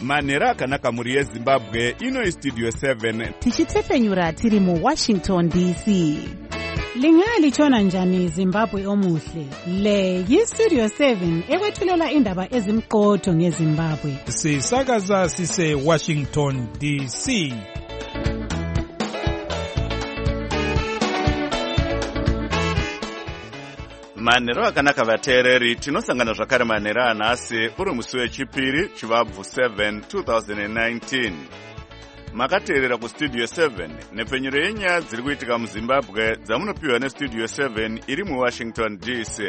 manhero akanaka mhuri yezimbabwe. Ino Studio 7 tichitepfenyura tiri muWashington DC. Lingalitshona njani Zimbabwe omuhle? Le yiStudio 7 ekwethulela indaba ezimqotho ngeZimbabwe. Sisakaza sise Washington DC. manhero akanaka vateereri. Tinosangana zvakare manhero anhasi uri musi wechipiri chivabvu 7 2019. Makateerera kuStudio 7 nepfenyuro yenyaya dziri kuitika muZimbabwe dzamunopiwa neStudio 7 iri muWashington DC.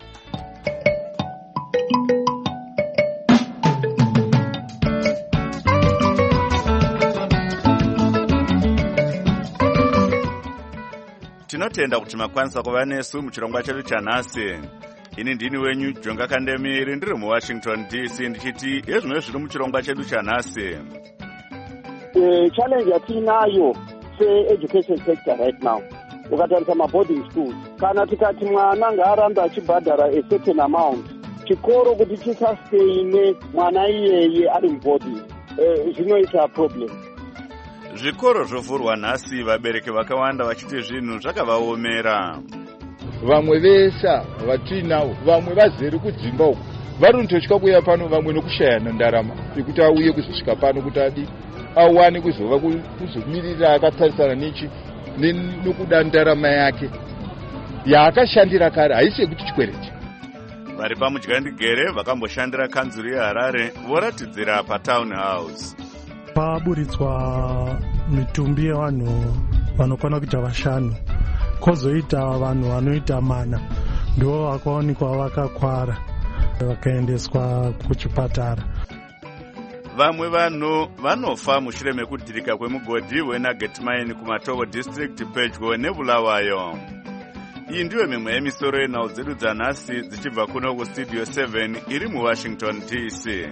Tinotenda kuti makwanisa kuva nesu muchirongwa chedu chanhasi. Ini ndini wenyu Jonga Kandemiri ndiri muWashington DC ndichiti yezvimwe zviri muchirongwa chedu chanhasi. Challenge yatinayo se-education sector right now, ukatarisa maboarding schools, kana tikati mwana ngaarambe achibhadhara a certain amount, chikoro kuti chisasteine mwana iyeye ari muboarding, zvinoita problem. Zvikoro zvovhurwa nhasi, vabereki vakawanda vachiti zvinhu zvakavaomera. Vamwe vesa vatinavo, vamwe vazere kudzimba uko, vari kutotya kuuya pano, vamwe nokushayana ndarama yekuti auye kuzosvika pano kuti adi awane kuzova kuzomirira akatarisana nokuda ndarama yake yaakashandira kare, haisi yekuti chikwereche. Vari paMudyandigere vakamboshandira kanzuru yeHarare voratidzira paTown House. Paburitswa mitumbi yevanhu vanokwana kuita 5, kozoita vanhu vanoita 4 ndo vakaonekwa vakakwara vakaendeswa kuchipatara. Vamwe vanhu vanofa mushure mekudhirika kwemugodhi weNugget Mine kuMatovo District pedyo neBulawayo. Iyi ndiyo mimwe yemisoro yenhau dzedu dzanhasi dzichibva kuno kuStudio 7 iri muWashington DC.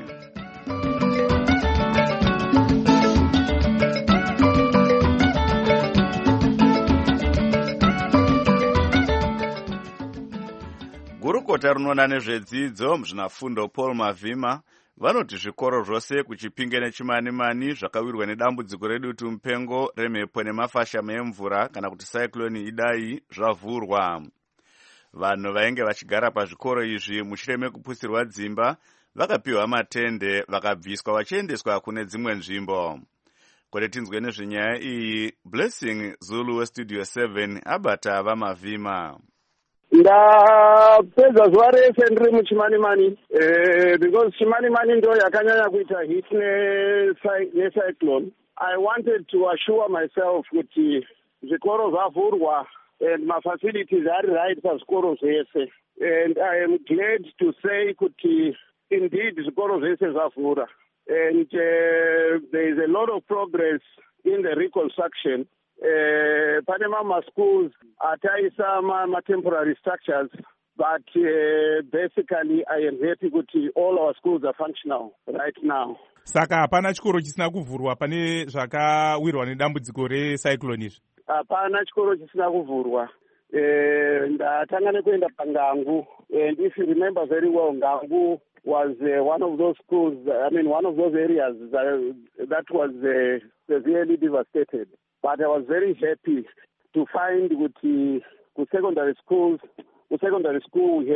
Gurukota rinoona nezvedzidzo muzvinafundo Paul Mavhima vanoti zvikoro zvose kuChipinge neChimanimani zvakawirwa nedambudziko redutu mupengo remhepo nemafashamo emvura kana kuti cyclone Idai zvavhurwa. Vanhu vainge vachigara pazvikoro izvi mushure mekupusirwa dzimba vakapiwa matende vakabviswa vachiendeswa kune dzimwe nzvimbo. Kuti tinzwe nezvenyaya iyi, Blessing Zulu weStudio 7 abata vaMavhima. Ndapedza zuva rese ndiri muChimanimani because Chimanimani ndo yakanyanya kuita hit necyclone. I wanted to assure myself kuti zvikoro zvavhurwa and mafacilities are right pazvikoro zvese, and I am glad to say kuti indeed zvikoro zvese zvavhura, and there is a lot of progress in the reconstruction. Pane schools ataisa temporary structures, but basically I am happy kuti all our schools are functional right now. Saka hapana chikoro chisina kuvhurwa pane zvakawirwa nedambudziko recyclone izvi? Hapana chikoro chisina kuvhurwa. Ndatanga nekuenda paNgangu, and if you remember very well, Ngangu was one of those schools, one of those areas that was severely devastated. But I was very happy to find with the secondary school we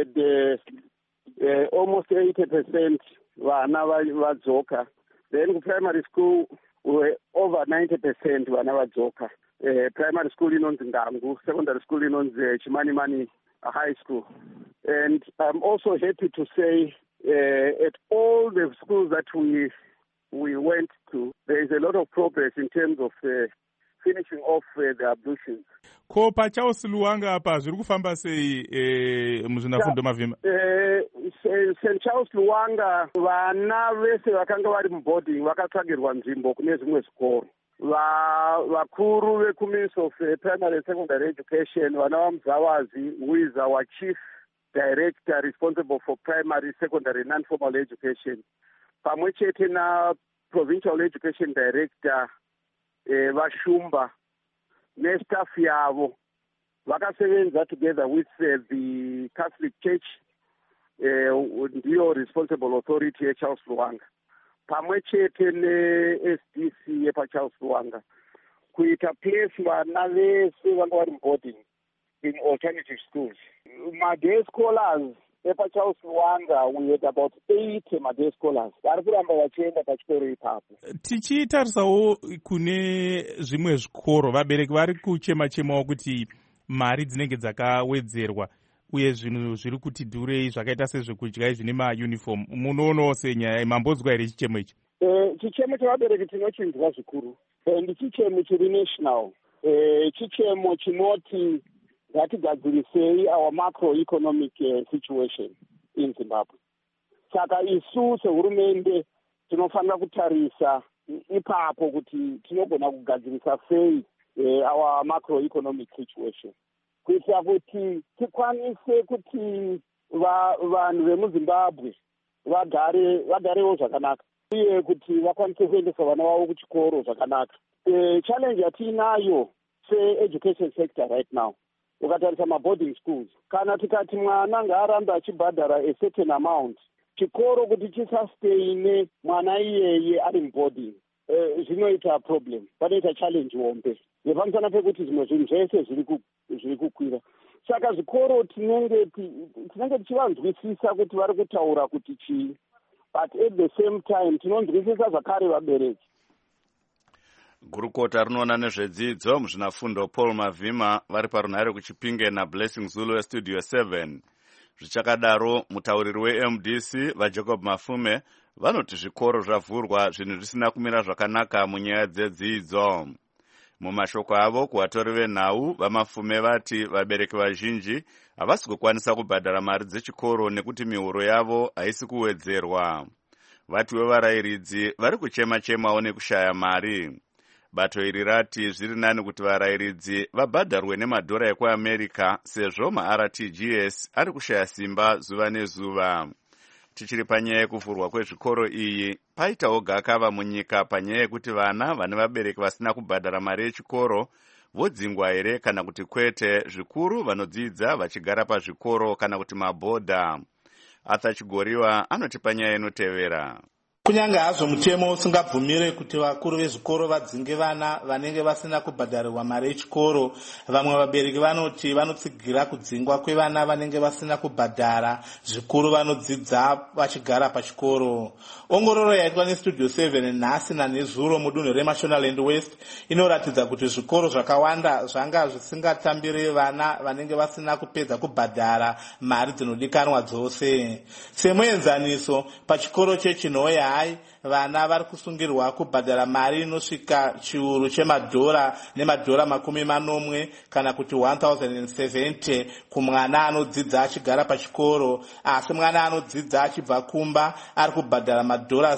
had almost 80% vana vadzoka. Then the primary school we were over 90% vana vadzoka. Primary school inonzi Ngangu, secondary school inonzi Chimanimani High School. And I'm also happy to say at all the schools that we went to, there is a lot of progress in terms of finishing off the ablutions. Ko paCharles Lwanga apa zviri kufamba sei muzvinafundo Mavhima? St. Charles Lwanga vana vese vakanga vari muboarding vakatsvagirwa nzvimbo kune zvimwe zvikoro. Vakuru vekuMinistry of Primary and Secondary Education, vana vaMuzavazi, who is our chief director responsible for primary, secondary, non-formal education, pamwe chete na provincial education director Vashumba nestaff yavo vakasevenza together with the Catholic Church, ndiyo responsible authority yeCharles Lwanga. pamwe chete ne-SDC yepaCharles Lwanga kuita place vana vese vanga vari boarding in alternative schools. My-day scholars epaCharles Lwanga, we had about 80 my-day scholars vari kuramba vachienda pachikoro ipapo. Tichitarisawo kune zvimwe zvikoro, vabereki vari kuchema-chemawo kuti mari dzinenge dzakawedzerwa uye zvinhu zviri kuti dhurei zvakaita sezvekudya izvi mauniform. Munoonawo senyaya, mambonzwa here chichemo ichi? Chichemo chevabereki tinochinzwa zvikuru, and chichemo chiri national, chichemo chinoti ngatigadzirisei our macroeconomic situation in Zimbabwe. Saka isu sehurumende tinofanira kutarisa ipapo kuti tinogona kugadzirisa sei our macroeconomic situation, kuitira kuti tikwanise kuti vanhu vemuZimbabwe vagarewo zvakanaka uye kuti vakwanise kuendesa vana vavo kuchikoro zvakanaka. Challenge yatiinayo se-education sector right now, ukatarisa maboarding schools, kana tikati mwana ngaarambe achibhadhara a certain amount, chikoro kuti chisasteine mwana iyeye ari muboarding, zvinoita problem, panoita challenge hombe nepamusana pekuti zvimwe zvinhu zvese zviri kukwira. Saka zvikoro tinenge tichivanzwisisa kuti vari kutaura kuti chii, but at the same time tinonzwisisa zvakare vabereki. Gurukota rinoona nezvedzidzo muzvinafundo Paul Mavhima vari parunhare kuChipinge naBlessing Zulu weStudio 7. Zvichakadaro, mutauriri weMDC vaJacob Mafume vanoti zvikoro zvavhurwa zvinhu zvisina kumira zvakanaka munyaya dzedzidzo. Mumashoko avo kuvatori venhau vaMafume vati vabereki vazhinji havasi kukwanisa kubhadhara mari dzechikoro nekuti mihoro yavo haisi kuwedzerwa. Vatiwo varayiridzi vari kuchema-chemawo nekushaya mari. Bato iri rati zviri nani kuti varayiridzi vabhadharwe nemadhora ekuAmerica sezvo ma-RTGS ari kushaya simba zuva nezuva. Tichiri panyaya yekuvhurwa kwezvikoro iyi, paitawo gakava munyika panyaya yekuti vana vane vabereki vasina kubhadhara mari yechikoro vodzingwa here kana kuti kwete, zvikuru vanodzidza vachigara pazvikoro kana kuti mabhodha. Arthur Chigoriwa anoti panyaya inotevera. Kunyange hazvo mutemo usingabvumire kuti vakuru vezvikoro vadzinge vana vanenge vasina kubhadharirwa mari yechikoro, vamwe vabereki vanoti vanotsigira kudzingwa kwevana vanenge vasina kubhadhara zvikuru vanodzidza vachigara pachikoro. Ongororo yaitwa neStudio 7 nhasi nanezuro mudunhu reMashonaland West inoratidza kuti zvikoro zvakawanda zvanga zvisingatambire vana vanenge vasina kupedza kubhadhara mari dzinodikanwa dzose. Semuenzaniso, pachikoro cheChinoya vana vari kusungirwa kubhadhara mari inosvika chiuru chemadhora nemadhora 40 kana kuti 1070 kumwana anodzidza achigara pachikoro, asi mwana anodzidza achibva kumba ari kubhadhara madhora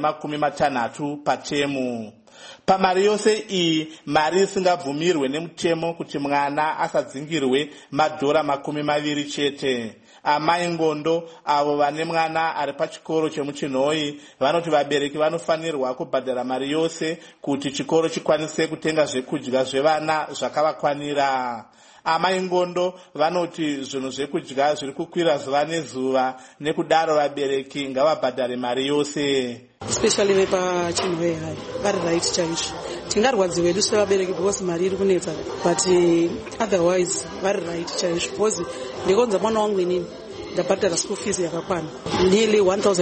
160 patemu. Pamari yose iyi, mari isingabvumirwe nemutemo kuti mwana asadzingirwe madhora 20 chete. Amai ngondo avo vane mwana ari pachikoro chemuChinhoyi vanoti vabereki vanofanirwa kubhadhara mari yose kuti chikoro chikwanise kutenga zvekudya zvevana zvakavakwanira. Amai ngondo vanoti zvinhu zvekudya zviri kukwira zuva nezuva, nekudaro vabereki ngavabhadhare mari yose. Especially vepachinhoyi hai vari right chaizvo. Tingarwadziwa hedu sevabereki because mari iri kunetsa, but otherwise vari right chaizvo because ndikonza mwana wangu inini ndabhadhara school fees yakakwana nearly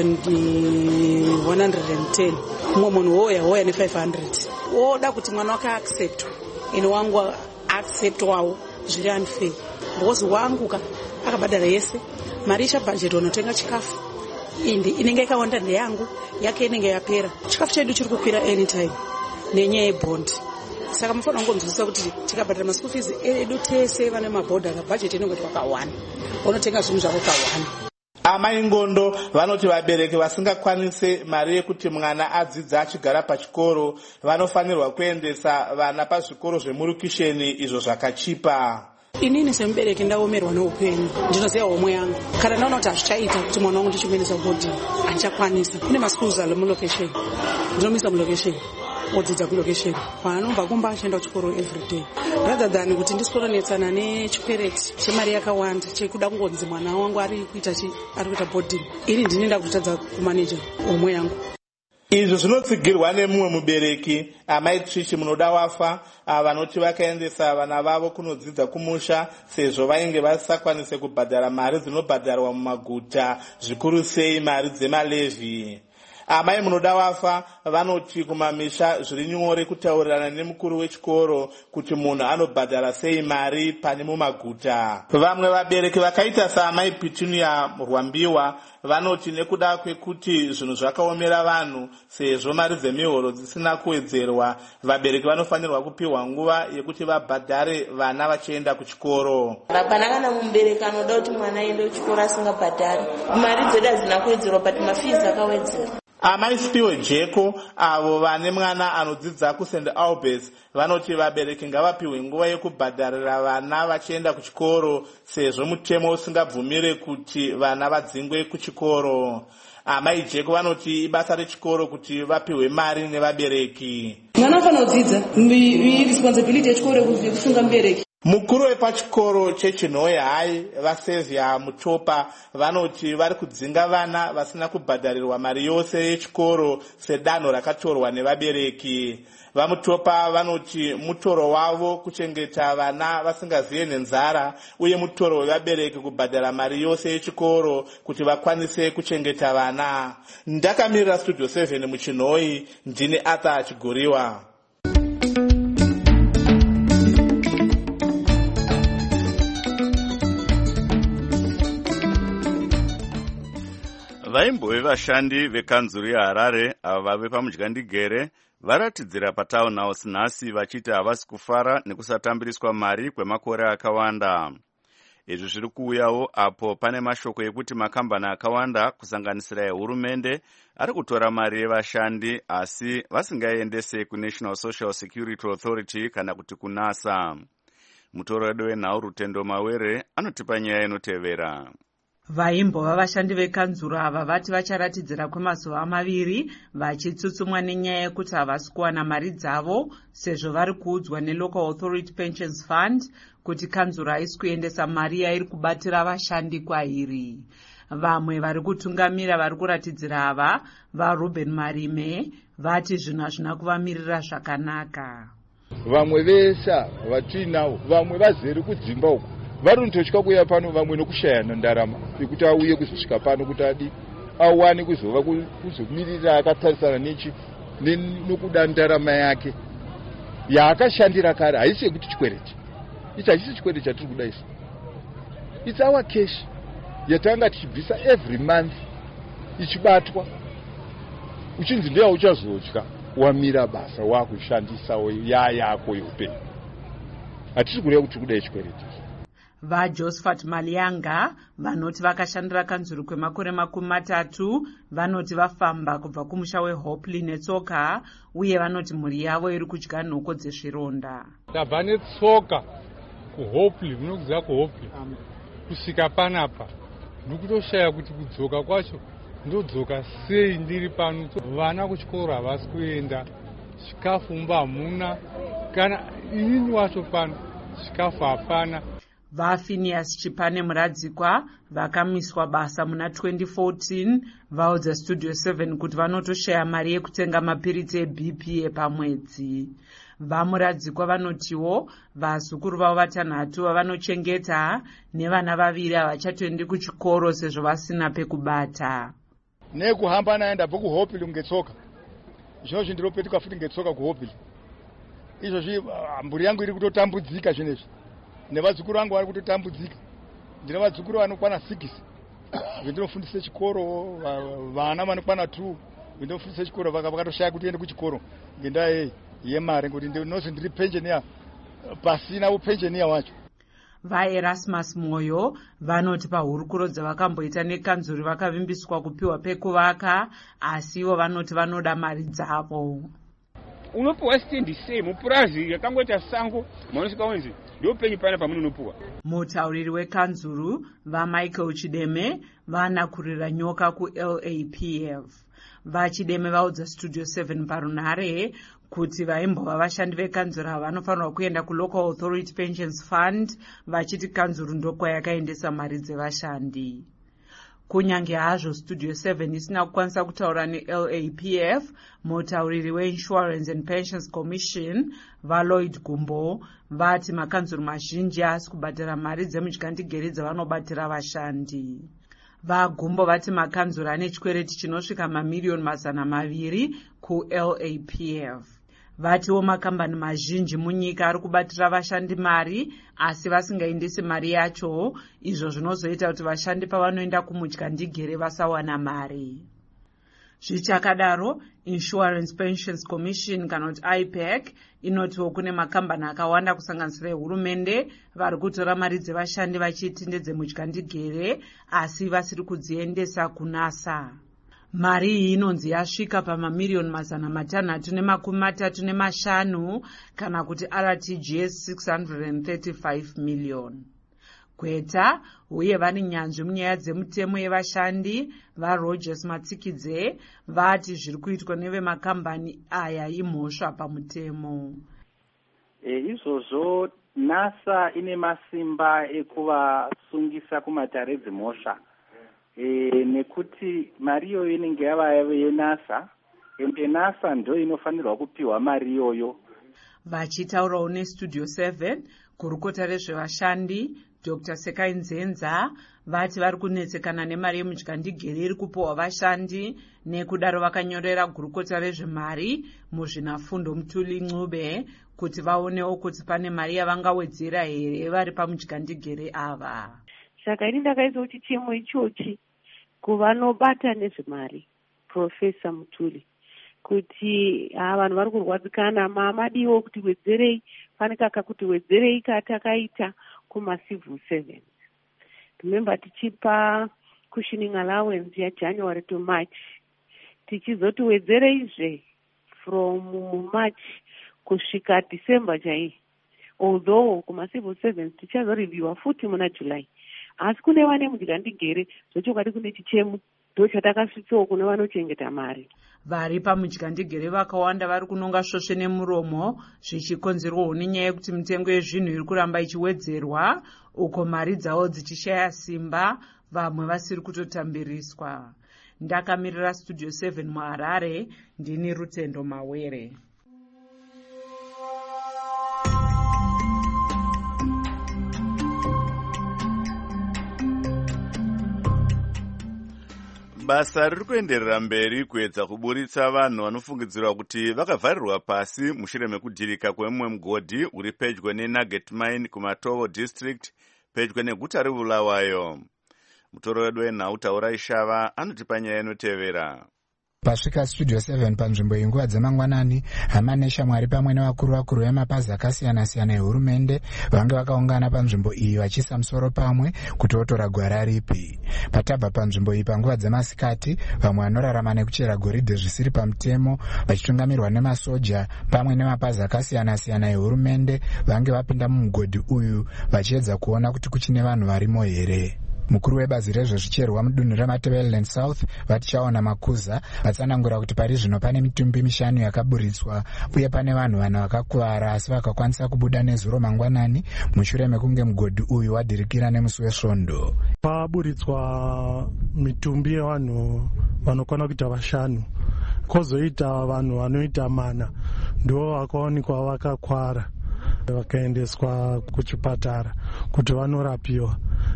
1110. Mumwe munhu hoya ne500 woda kuti mwana wake accept ine wangu acceptwawo zviri unfair because wangu akabhadhara yese mari ichabhajeti unotenga chikafu indi inenge ikawanda ndeyangu yake inenge yapera. Chikafu chedu chiri kukwira anytime nenyaya yebhondi. Saka mufanira kungonzwisisa kuti tikabhadhara maschool fees edu tese vane mabhodha kabhajeti inenge twakawanda unotenga zvinhu zvako kawanda. Amai ngondo vanoti vabereki vasingakwanise mari yekuti mwana adzidza achigara pachikoro vanofanirwa kuendesa vana pazvikoro zvemurukisheni izvo zvakachipa. Inini semubereki ndaomerwa neupenyu, ndinoziva homwe yangu. Kana ndaona kuti hazvichaita kuti mwana wangu ndichimuendesa boarding handichakwanisa. Kune maschools ari mulocation, ndinomisa mulocation odzidza kulocation kwaanobva kumba achienda kuchikoro everyday, rather than kuti ndisikononetsana nechikwereti chemari yakawanda chekuda kungonzi mwana wangu ari kuita boarding. Ini ndinoenda kutadza kumaneja homwe yangu. Izvo zvinotsigirwa nemumwe mubereki, amai Trishi munoda wafa, vanoti vakaendesa vana vavo kunodzidza kumusha sezvo vainge vasakwanise kubhadhara mari dzinobhadharwa mumaguta, zvikuru sei mari dzemaLevhi. Amai munoda wafa vanoti kumamisha zviri nyore kutaurirana nemukuru wechikoro kuti munhu anobhadhara sei mari pane mumaguta. Vamwe vabereki vakaita saamai Petunia Rwambiwa vanoti nekuda kwekuti zvinhu zvakaomera vanhu sezvo mari dzemihoro dzisina kuwedzerwa, vabereki vanofanirwa kupiwa nguva yekuti vabhadhare vana vachienda kuchikoro. Hapana kana mubereki anoda kuti mwana aende kuchikoro asingabhadhari. Mari dzedu hadzina kuwedzerwa but mafizi akawedzerwa. Amai Spiwe Jeko avo vane mwana anodzidza kuSt Albans vanoti vabereki ngavapiwe nguva yekubhadharira vana vachienda kuchikoro sezvo mutemo usingabvumire kuti vana vadzingwe kuchikoro. Amai Jeko vanoti ibasa rechikoro kuti vapiwe mari nevabereki. Mwana anofanira kudzidza, responsibility yechikoro kusunga mubereki. Mukuru wepachikoro chechinhoyi hai vaSevia Mutopa vanoti vari kudzinga vana vasina kubhadharirwa mari yose yechikoro sedanho rakatorwa nevabereki. VaMutopa vanoti mutoro wavo kuchengeta vana vasingaziye nenzara uye mutoro wevabereki kubhadhara mari yose yechikoro kuti vakwanise kuchengeta vana. Ndakamirira Studio 7 muchinhoyi, ndini Arthur Chiguriwa. Vaimbove vashandi vekanzuru yeHarare ava vave pamudyandigere varatidzira patown house nhasi vachiti havasi kufara nekusatambiriswa mari kwemakore akawanda. Izvi zviri kuuyawo apo pane mashoko ekuti makambani akawanda kusanganisira ehurumende ari kutora mari yevashandi asi vasingaendese kuNational Social Security Authority kana kuti kuNASA. Mutoro wedu wenhau Rutendo Mawere anotipa nyaya inotevera. Vaimbova vashandi vekanzuru ava vati vacharatidzira kwemazuva 2 vachitsutsumwa nenyaya yekuti havasi kuwana mari dzavo sezvo vari kuudzwa neLocal Authority Pensions Fund kuti kanzuru haisi kuendesa mari yairi kubatira vashandi kwairi. Vamwe vari kutungamira vari kuratidzira ava vaRuben Marime vati zvinhu hazvina kuvamirira zvakanaka. Vamwe vesa vatinavo vamwe vazere kudzimba uko vari kutotya kuuya pano, vamwe nokushayana ndarama yekuti auye kuzosvika pano kuti adi awane kuzova kuzomirira akatarisana nokuda ndarama yake yaakashandira kare. Haisi yekuti chikwereti ichi, hachisi chikwereti chatiri kuda isu, it's our cash yatanga tichibvisa every month ichibatwa uchinzi ndiye uchazodya wamira basa wakushandisawo yako youpenyu. Hatisi kureva kuti kuda chikwereti. VaJosephat Malianga vanoti vakashandira kanzuru kwemakore 30 vanoti vafamba kubva kumusha weHopley netsoka uye vanoti mhuri yavo iri kudya nhoko dzezvironda. Tabva netsoka kuHopley, munokuziva kuHopley kusvika panapa ndikutoshaya kuti kudzoka kwacho ndodzoka sei ndiri pano. Vana kuchikoro havasi kuenda, chikafu mba hamuna, kana inini wacho pano chikafu hapana. VaPhineas Chipane Muradzikwa vakamiswa basa muna 2014 vaudza Studio 7 kuti vanotoshaya mari yekutenga mapiritsi eBP epamwedzi. VaMuradzikwa vanotiwo vazukuru vavo 3 vavanochengeta nevana 2 havachatoendi kuchikoro sezvo vasina pekubata. Nekuhamba naenda bva kuHopley ngetsoka, izvozvo ndiropetuka futi ngetsoka kuHopley. Izvozvi mburi yangu iri kutotambudzika zvinezvi. Nevadzukuru vangu vari kutotambudzika. Ndine vadzukuru vanokwana 6 vendinofundisa chikoro, vana vanokwana 2 vendinofundisa chikoro vakatoshaya kuti ende kuchikoro ngendaa yemari ngekuti ndinozi ndiri pensioner pasina upensioner wacho. VaErasmus Moyo vanoti pahurukuro dzavakamboita nekanzuru vakavimbiswa kupiwa pekuvaka asi ivo vanoti vanoda mari dzavo. Unopuwa stendi sei mupurazi yakangoita sango manosvika wenzi ndio penyu pana pamunopuwa. Mutauriri wekanzuru vaMichael Chideme vanakurira nyoka kuLAPF. VaChideme vaudza Studio 7 parunhare kuti vaimbova vashandi vekanzuru vanofanirwa kuenda kuLocal Authority Pensions Fund vachiti kanzuru ndokwayakaendesa mari dzevashandi. kunyange hazvo studio 7 isina kukwanisa kutaura neLAPF. Mutauriri weinsurance and pensions commission vaLloyd Gumbo vati makanzuru mazhinji asi kubhadhara mari dzemudyandigere dzavanobatira vashandi. VaGumbo vati makanzuru ane chikwereti chinosvika mamiriyoni 200 kuLAPF. Vatiwo makambani mazhinji munyika ari kubatira vashandi mari asi vasingaendesi mari yacho, izvo zvinozoita kuti vashandi pavanoenda kumudyandigere vasawana mari. Zvichakadaro, Insurance Pensions Commission kana kuti IPEC inotiwo kune makambani akawanda kusanganisira ehurumende vari kutora mari dzevashandi vachiti ndedzemudyandigere asi vasiri kudziendesa kunasa. Mari iyi inonzi yasvika pamamiriyoni 635 kana kuti RTGS 635 million. Kweta uye vari nyanzvi munyaya dzemutemo yevashandi vaRogers Matsikidze vati zviri kuitwa nevemakambani aya imhosva pamutemo. Izvozvo NASA ine masimba ekuvasungisa kumatare dzimhosva. Nekuti mari iyoyo inenge yava yenasa, ende NASA ndo inofanirwa kupiwa mari iyoyo. Vachitaurawo neStudio 7, kurukota rezvevashandi Dr. Sekai Nzenza vati vari kunetsekana nemari yemudyandigere iri kupiwa vashandi, nekudaro vakanyorera gurukota rezvemari muzvinafundo Mutuli Ncube kuti vaonewo kuti pane mari yavangawedzera here vari pamudyandigere ava. Saka ini ndakaisa kuti chemo ichochi kuvanobata nezvemari Profesa Mutuli kuti vanhu vari kurwadzikana madiwo kuti wedzerei, pane kaka kuti wedzerei katakaita kumacivil servants. Remember tichipa cushioning allowance yaJanuary to March, tichizoti wedzereizve from March kusvika December chai, although kumacivil servants tichazoreviewa futi muna July. Asi kune vane mudyandigere zvochokwadi kune chichemo ndochatakasvitsawo kune vanochengeta mari. Vari pamudyandigere vakawanda vari kunonga svosve nemuromo zvichikonzerwawo nenyaya yekuti mitengo yezvinhu iri kuramba ichiwedzerwa, uko mari dzavo dzichishaya simba, vamwe vasiri kutotambiriswa. Ndakamirira Studio 7 muHarare, ndini Rutendo Mawere. Basa riri kuenderera mberi kuedza kuburitsa vanhu vanofungidzirwa kuti vakavharirwa pasi mushure mekudhirika kwemumwe mugodhi uri pedyo neNugget Mine kuMatovo District, pedyo neguta reBulawayo. Mutoro wedu wenhau Taura Ishava anotipa nyaya inotevera. Pasvika Studio 7 panzvimbo yenguva dzemangwanani, hama neshamwari pamwe nevakuru vemapazi akasiyana-siyana ehurumende vange vakaungana panzvimbo iyi vachiisa musoro pamwe kuti votora gwara ripi. Patabva panzvimbo iyi panguva dzemasikati, vamwe vanorarama nekuchera goridhe zvisiri pamutemo vachitungamirwa nemasoja pamwe nemapazi akasiyana-siyana ehurumende vange vapinda mumugodhi uyu vachiedza kuona kuti kuchine vanhu varimo here. Mukuru webazi rezvezvicherwa mudunhu reMatabeleland South vatichaona Makuza vatsanangura kuti pari zvino pane mitumbi 5 yakaburitswa uye pane vanhu vakakuvara asi vakakwanisa kubuda nezuro mangwanani mushure mekunge mugodhi uyu wadhirikira nemusi wesvondo. Paburitswa mitumbi yevanhu vanokwana kuita 5, kozoita vanhu vanoita 4 ndo vakaonekwa vakakwara vakaendeswa kuchipatara kuti vanorapiwa.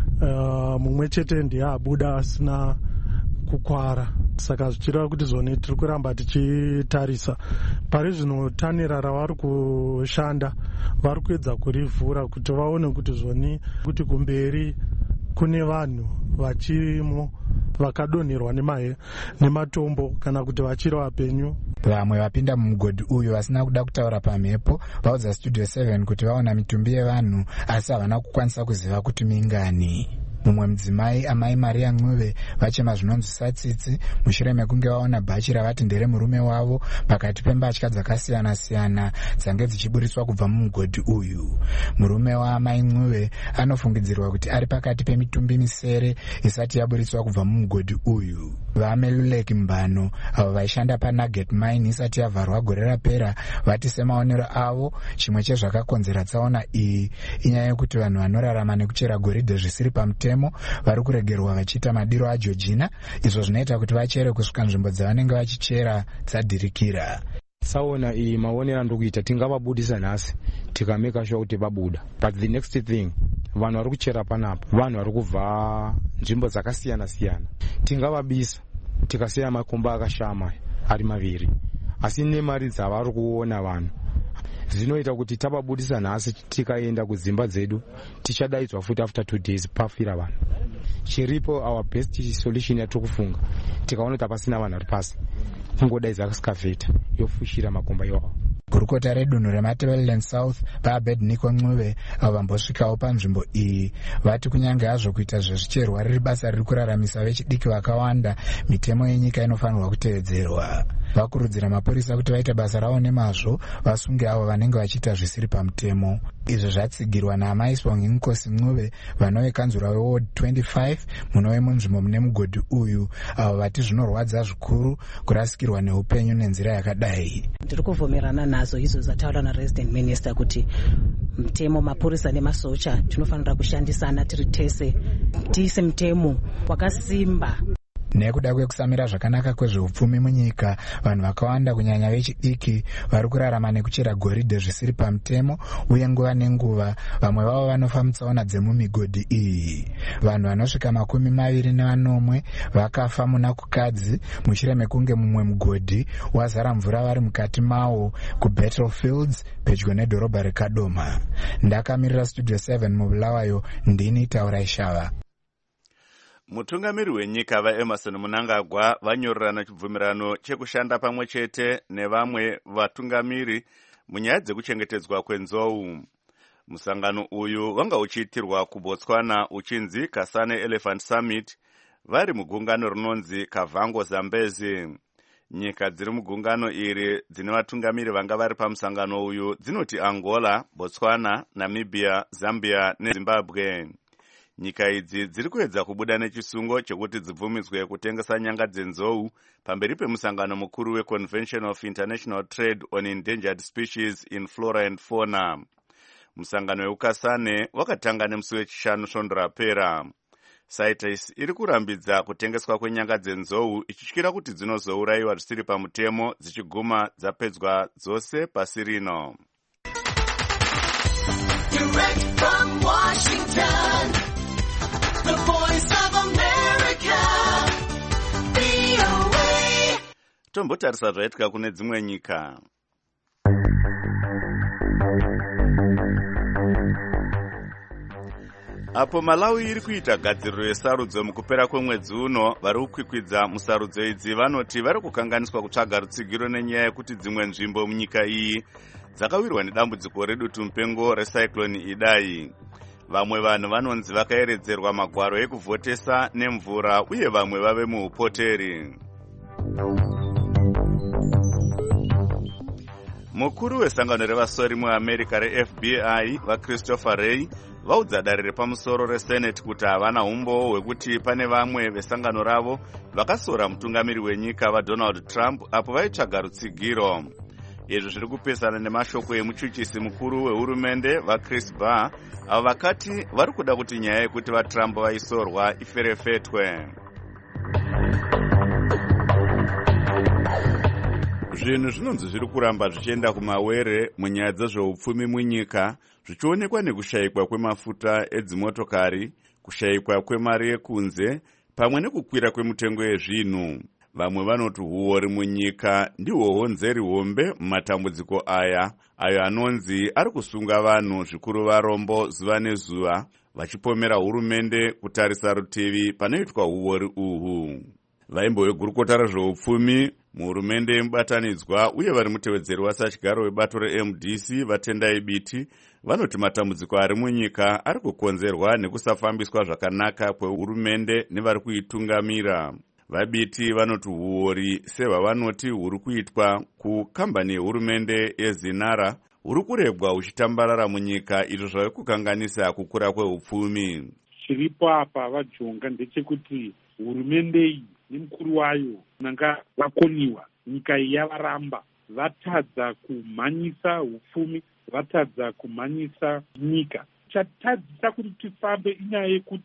Mumwe chete ndiye abuda asina kukwara, saka zvichireva kuti zvone tiri kuramba tichitarisa. Pari zvino tanera ravari kushanda vari kuedza kurivhura kuti vaone kuti zvoni kuti kumberi kune vanhu vachirimo vakadonherwa nematombo kana kuti vachiri vapenyu. Vamwe vapinda mumugodhi uyu vasina kuda kutaura pamhepo vaudza Studio 7 kuti vaona mitumbi yevanhu asi havana kukwanisa kuziva kuti mingani. Mumwe mudzimai, amai Maria Ncube, vachema zvinonzi satsitsi mushure mekunge vaona bhachi ravati nderemurume wavo pakati pembatya dzakasiyana-siyana dzange dzichiburitswa kubva mumugodhi uyu. Murume waamai Ncube anofungidzirwa kuti ari pakati pemitumbi 7 isati yaburitswa kubva mumugodhi uyu. VaMeluleki Mbano, avo vaishanda paNugget Mine isati yavharwa gore rapera, vati semaonero avo chimwe chezvakakonzera tsaona iyi inyaya yekuti vanhu vanorarama nekuchera goridhe zvisiri pamutemo pamutemo vari kuregerwa vachiita madiro aJeorgina, izvo zvinoita kuti vachere kusvika nzvimbo dzavanenge vachichera dzadhirikira. Tsaona iyi maonero ndokuita tingavabudisa nhasi tikameka sure kuti vabuda, but the next thing vanhu vari kuchera panapa vanhu vari kubva nzvimbo dzakasiyana siyana, tingavabisa tikasiya makomba akashama ari maviri, asi nemari dzavari kuona vanhu zvinoita kuti tababudisa nhasi tikaenda kudzimba dzedu tichadaidzwa futi after 2 days pafira vanhu. Chiripo our best solution yatiri kufunga tikaona kuti hapasina vanhu ari pasi kungodaidza excavator yofushira makomba iwawo. Gurukota redunhu reMatabeleland South vaAbednego Ncube avo vambosvikawo panzvimbo iyi vati kunyange hazvo kuita zvezvicherwa riri basa riri kuraramisa vechidiki vakawanda, mitemo yenyika inofanirwa kutevedzerwa. Vakurudzira mapurisa kuti vaite basa ravo nemazvo, vasunge avo vanenge vachiita zvisiri pamutemo. Izvo zvatsigirwa naMaisong Nkosi Ncube, vanove kanzura weWard 25 munove munzvimbo mune mugodhi uyu, avo vati zvinorwadza zvikuru kurasikirwa neupenyu nenzira yakadai. Ndiri kubvumirana nazo izvo zvataura naResident Minister kuti mutemo, mapurisa nemasocha tinofanira kushandisana tiri tese tiise mutemo wakasimba. Nekuda kwekusamira zvakanaka kwezveupfumi munyika, vanhu vakawanda kunyanya vechidiki vari kurarama nekuchera goridhe zvisiri pamutemo, uye nguva nenguva vamwe vavo vanofa mutsaona dzemumigodhi iyi. Vanhu vanosvika 24 vakafa muna kukadzi mushure mekunge mumwe mugodhi wazara mvura vari mukati mawo kuBattlefields pedyo nedhorobha reKadoma. Ndakamirira Studio 7 muBulawayo, ndini Taura Shava. Mutungamiri wenyika vaEmerson Mnangagwa vanyorerana chibvumirano chekushanda pamwe chete nevamwe vatungamiri munyaya dzekuchengetedzwa kwenzou. Musangano uyu wanga uchiitirwa kuBotswana uchinzi Kasane Elephant Summit, vari mugungano rinonzi Kavango Zambezi. Nyika dziri mugungano iri dzine vatungamiri vanga vari pamusangano uyu dzinoti Angola, Botswana, Namibia, Zambia neZimbabwe. Nyika idzi dziri kuedza kubuda nechisungo chekuti dzibvumidzwe kutengesa nyanga dzenzou pamberi pemusangano mukuru weConvention of International Trade on Endangered Species in Flora and Fauna. Musangano weukasane wakatanga nemusi wechishanu svondo rapera. CITES iri kurambidza kutengeswa kwenyanga dzenzou ichityira kuti dzinozourayiwa zvisiri pamutemo dzichiguma dzapedzwa dzose pasi rino. Direct from Washington, the Voice of America, VOA. Tombotarisa zvaitika kune dzimwe nyika. Apo Malawi iri kuita gadziriro yesarudzo mukupera kwemwedzi uno, vari kukwikwidza musarudzo idzi vanoti vari kukanganiswa kutsvaga rutsigiro nenyaya yekuti dzimwe nzvimbo munyika iyi dzakawirwa nedambudziko redutu mupengo recyclone Idai. Vamwe vanhu vanonzi vakaeredzerwa magwaro ekuvhotesa nemvura uye vamwe vave muupoteri. Mukuru wesangano revasori muAmerica reFBI vaChristopher Wray vaudza dare repamusoro reSenate kuti havana umbowo hwekuti pane vamwe vesangano ravo vakasora mutungamiri wenyika vaDonald Trump apo vaitsvaga rutsigiro. Izvi zviri kupesana nemashoko emuchuchisi mukuru wehurumende vaChris Barr avo vakati vari kuda kuti nyaya yekuti vaTrump vaisorwa iferefetwe. Zvinhu zvinonzi zviri kuramba zvichienda kumawere munyaya dzezveupfumi munyika, zvichionekwa nekushayikwa kwemafuta edzimotokari, kushayikwa kwemari yekunze, pamwe nekukwira kwemutengo yezvinhu. Vamwe vanoti huori munyika ndihwo honzeri hombe mumatambudziko aya, ayo anonzi ari kusunga vanhu zvikuru varombo zuva nezuva, vachipomera hurumende kutarisa rutivi panoitwa huori uhu. Vaimbo wegurukota rezveupfumi muhurumende yemubatanidzwa uye vari mutevedzeri wasachigaro webato reMDC vatendai biti vanoti matambudziko ari munyika ari kukonzerwa nekusafambiswa zvakanaka kwehurumende nevari kuitungamira. Vabiti vanoti huori sevhavanoti huri kuitwa kukambani yehurumende yeZinara huri kurebwa huchitambarara munyika, izvo zvave kukanganisa kukura kweupfumi. Chiripo apa vajonga ndechekuti hurumende iyi nemukuru wayo nanga vakoniwa, nyika iyi yavaramba, vatadza kumhanyisa upfumi, vatadza kumhanyisa nyika. Chatadzisa kuti tifambe inyaya yekuti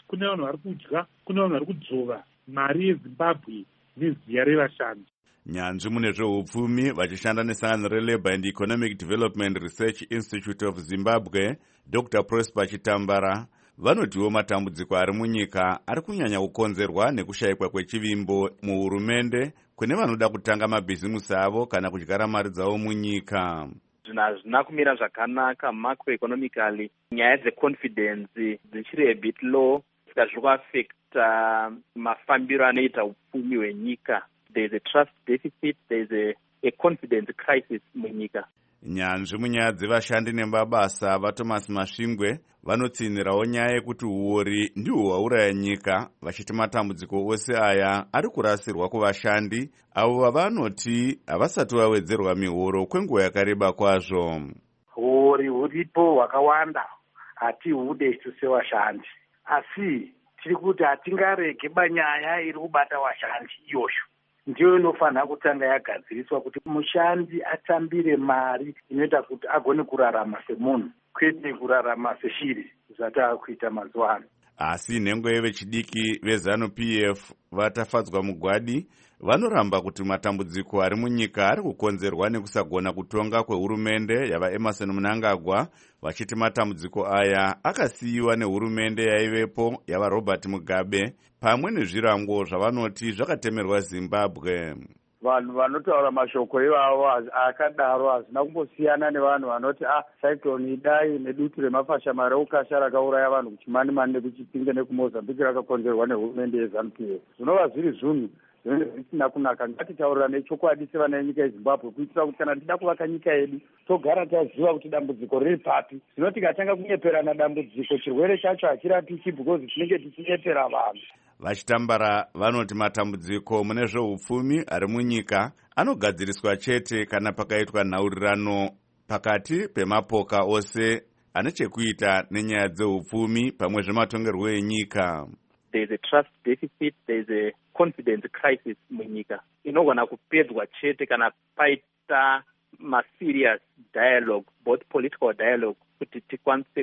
kune vanhu vari kudya, kune vanhu vari kudzova mari yezimbabwe neziya revashandi. Nyanzvi mune zveupfumi vachishanda nesangano reLabour and Economic Development Research Institute of Zimbabwe, Dr. Prosper Chitambara, vanotiwo matambudziko ari munyika ari kunyanya kukonzerwa nekushayikwa kwechivimbo muhurumende kune vanoda kutanga mabhizimusi avo kana kudyara mari dzavo munyika. Zvinhu hazvina kumira zvakanaka macroeconomically. Nyaya dzeconfidence dzichiri a bit low, saka zviri kuafecta mafambiro anoita upfumi hwenyika. There is a trust deficit, there is a confidence crisis munyika. Nyanzvi munyaya dzevashandi nemabasa vaThomas Masvingwe vanotsinhirawo nyaya yekuti uori ndihwo hwauraya nyika, vachiti matambudziko ose aya ari kurasirwa kuvashandi avo vavanoti havasati vawedzerwa mihoro kwenguva yakareba kwazvo. Uori huripo hwakawanda, hatihude isu sevashandi, asi tiri kuti hatingarege banyaya iri kubata vashandi iyosho. Ndiyo inofanira kutanga yagadziriswa kuti mushandi atambire mari inoita kuti agone kurarama semunhu, kwete kurarama seshiri zvatakuita mazuva ano. Asi nhengo yevechidiki veZANU-PF vatafadzwa mugwadi vanoramba kuti matambudziko ari munyika ari kukonzerwa nekusagona kutonga kwehurumende yavaEmerson Mnangagwa, vachiti matambudziko aya akasiyiwa nehurumende yaivepo yavaRobert Mugabe pamwe nezvirango zvavanoti zvakatemerwa Zimbabwe. Vanhu vanotaura mashoko ivavo akadaro hazvina kumbosiyana nevanhu vanoti cyclone idai nedutu remafasha mari ukasha rakauraya vanhu kuchimani-mani nekuchipinge nekumozambique rakakonzerwa nehurumende yeZANU-PF. Zvinova zviri zvinhu zvisina kunaka. Ngatitaurirane chokwadi sevana venyika yeZimbabwe kuitira kuti kana tida kuvaka nyika yedu togara taziva kuti dambudziko riri papi. Zvino tikatanga kunyeperana dambudziko chirwere chacho hachirapiki because tinenge tichinyepera vanhu. Vachitambara vanoti matambudziko mune zveupfumi ari munyika anogadziriswa chete kana pakaitwa nhaurirano pakati pemapoka ose ane chekuita nenyaya dzeupfumi pamwe zvematongerwo enyika. There is a trust deficit, there is a confidence crisis munyika. Inogona kupedzwa chete kana paita serious dialogue, both political dialogue, kuti tikwanise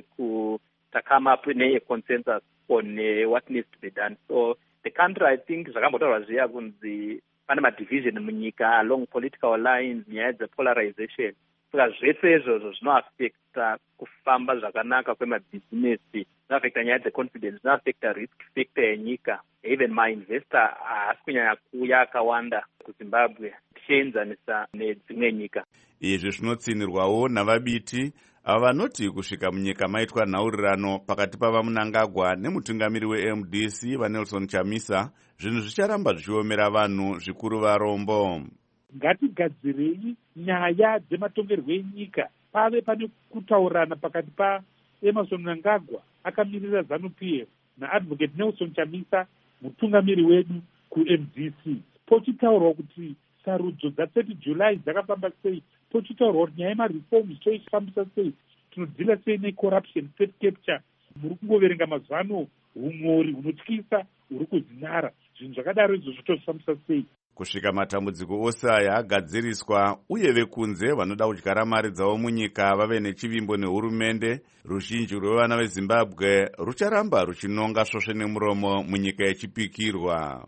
come up with a consensus on what needs to be done. So the country, I think, zvakambotaurwa zviya kunzi pane madivision munyika along political lines, nyaya dzepolarization. Saka zvese izvozvo zvinoafecta kufamba zvakanaka kwemabhizinesi, zvinoafecta nyaya dzeconfidence, zvinoafecta risk factor yenyika. Even mainvestor haasi kunyanya kuuya akawanda kuZimbabwe tichienzanisa nedzimwe nyika. Izvi zvinotsinirwawo navabiti ava vanoti kusvika munyika maitwa nhaurirano pakati pavaMnangagwa nemutungamiri weMDC vaNelson Chamisa, zvinhu zvicharamba zvichiomera vanhu zvikuru varombo. Ngatigadzirei nyaya dzematongerwo enyika pave pane kutaurana pakati paEmerson Mnangagwa akamirira ZANU-PF naadvocate Nelson Chamisa mutungamiri wedu kuMDC, pochitaurwa kuti sarudzo dza30 July dzakafamba sei, pochitaurwa kuti nyaya yemareforms toifambisa sei, tinodzila sei necorruption, state capture. Muri kungoverenga mazuva ano humori hunotyisa huri kuzinara, zvinhu zvakadaro izvozvo tozvifambisa sei. Kusvika matambudziko ose aya agadziriswa uye vekunze vanoda kudyara mari dzavo munyika vave nechivimbo nehurumende, ruzhinji rwevana veZimbabwe rucharamba ruchinonga svosve nemuromo munyika yechipikirwa.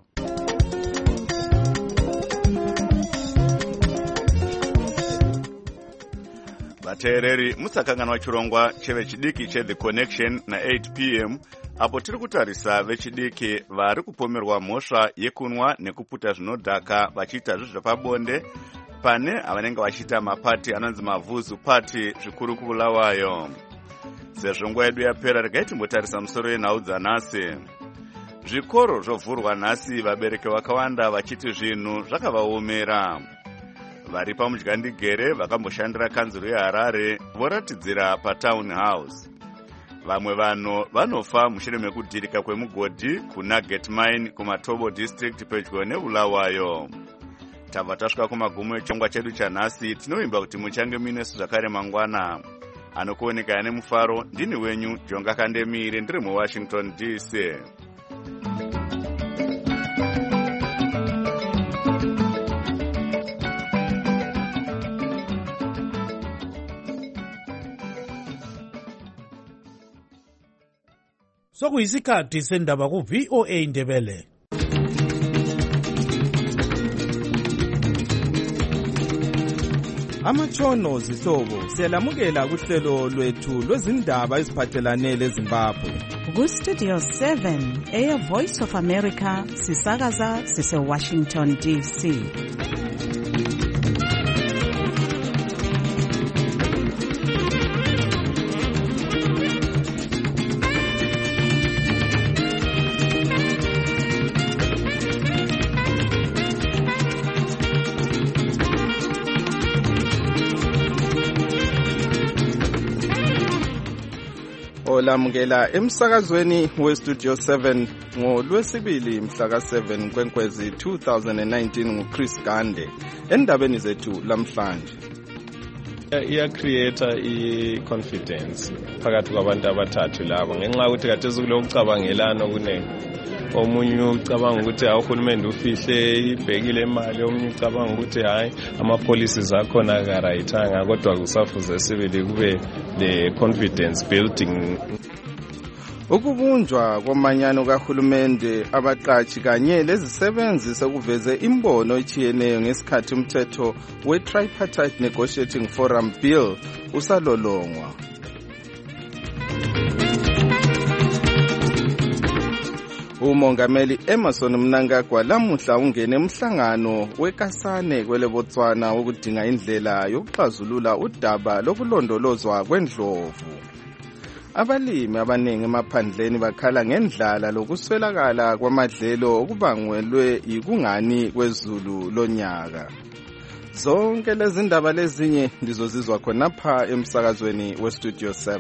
Vateereri, musakanganwa chirongwa chevechidiki cheThe Connection na8 p.m. apo tiri kutarisa vechidiki vari kupomerwa mhosva yekunwa nekuputa zvinodhaka vachiita zvezvepabonde pane avanenge vachiita mapati anonzi mavhuzu pati zvikuru kuBulawayo. Sezvo nguva yedu yapera, regai timbotarisa musoro yenhau dzanhasi. Zvikoro zvovhurwa nhasi, vabereki vakawanda vachiti zvinhu zvakavaomera. Vari pamudyandigere vakamboshandira kanzuro yeHarare voratidzira paTown House. Vamwe vanhu vanofa mushure mekudhirika kwemugodhi kuNugget Mine kuMatobo District pedyo neBulawayo. Tabva tasvika kumagumo echirongwa chedu chanhasi. Tinovimba kuti muchange muinesu zvakare mangwana. Anokuoneka ane mufaro ndini wenyu Jonga Kandemire, ndiri muWashington DC. So sokuyisikhathi sendaba ku-VOA Indebele. Amatshono zihlobo siyalamukela kuhlelo lwethu lwezindaba eziphathelane leZimbabwe. Ku-Studio 7 Air Voice of America sisakaza sise-Washington DC. Olamukela emsakazweni weStudio 7 ngoLwesibili mhla ka-7 Nkwenkwezi 2019 nguChris Gande. Endabeni zethu lamhlanje iya-create i-confidence phakathi kwabantu abathathu labo ngenxa yokuthi khathesi kulokucabangelana okunengi. Omunye ucabanga ukuthi uhulumende ufihle ibhekile imali, omunye ucabanga ukuthi hayi ama-policies akhona akarayithanga, kodwa kusafuze sibili kube le-confidence building. Ukubunjwa komanyano kahulumende, abaqatshi kanye lezisebenzi sekuveze imbono etshiyeneyo ngesikhathi umthetho we-Tripartite Negotiating Forum Bill usalolongwa. Umongameli Emmerson Mnangagwa lamuhla ungene emhlangano weKasane kwele Botswana ukudinga indlela yokuxazulula udaba lokulondolozwa kwendlovu. Abalimi abaningi emaphandleni bakhala ngendlala lokuswelakala kwamadlelo okubangelwe yikungani kwezulu lonyaka. Zonke lezi ndaba lezinye ndizozizwa khonapha emsakazweni weStudio 7.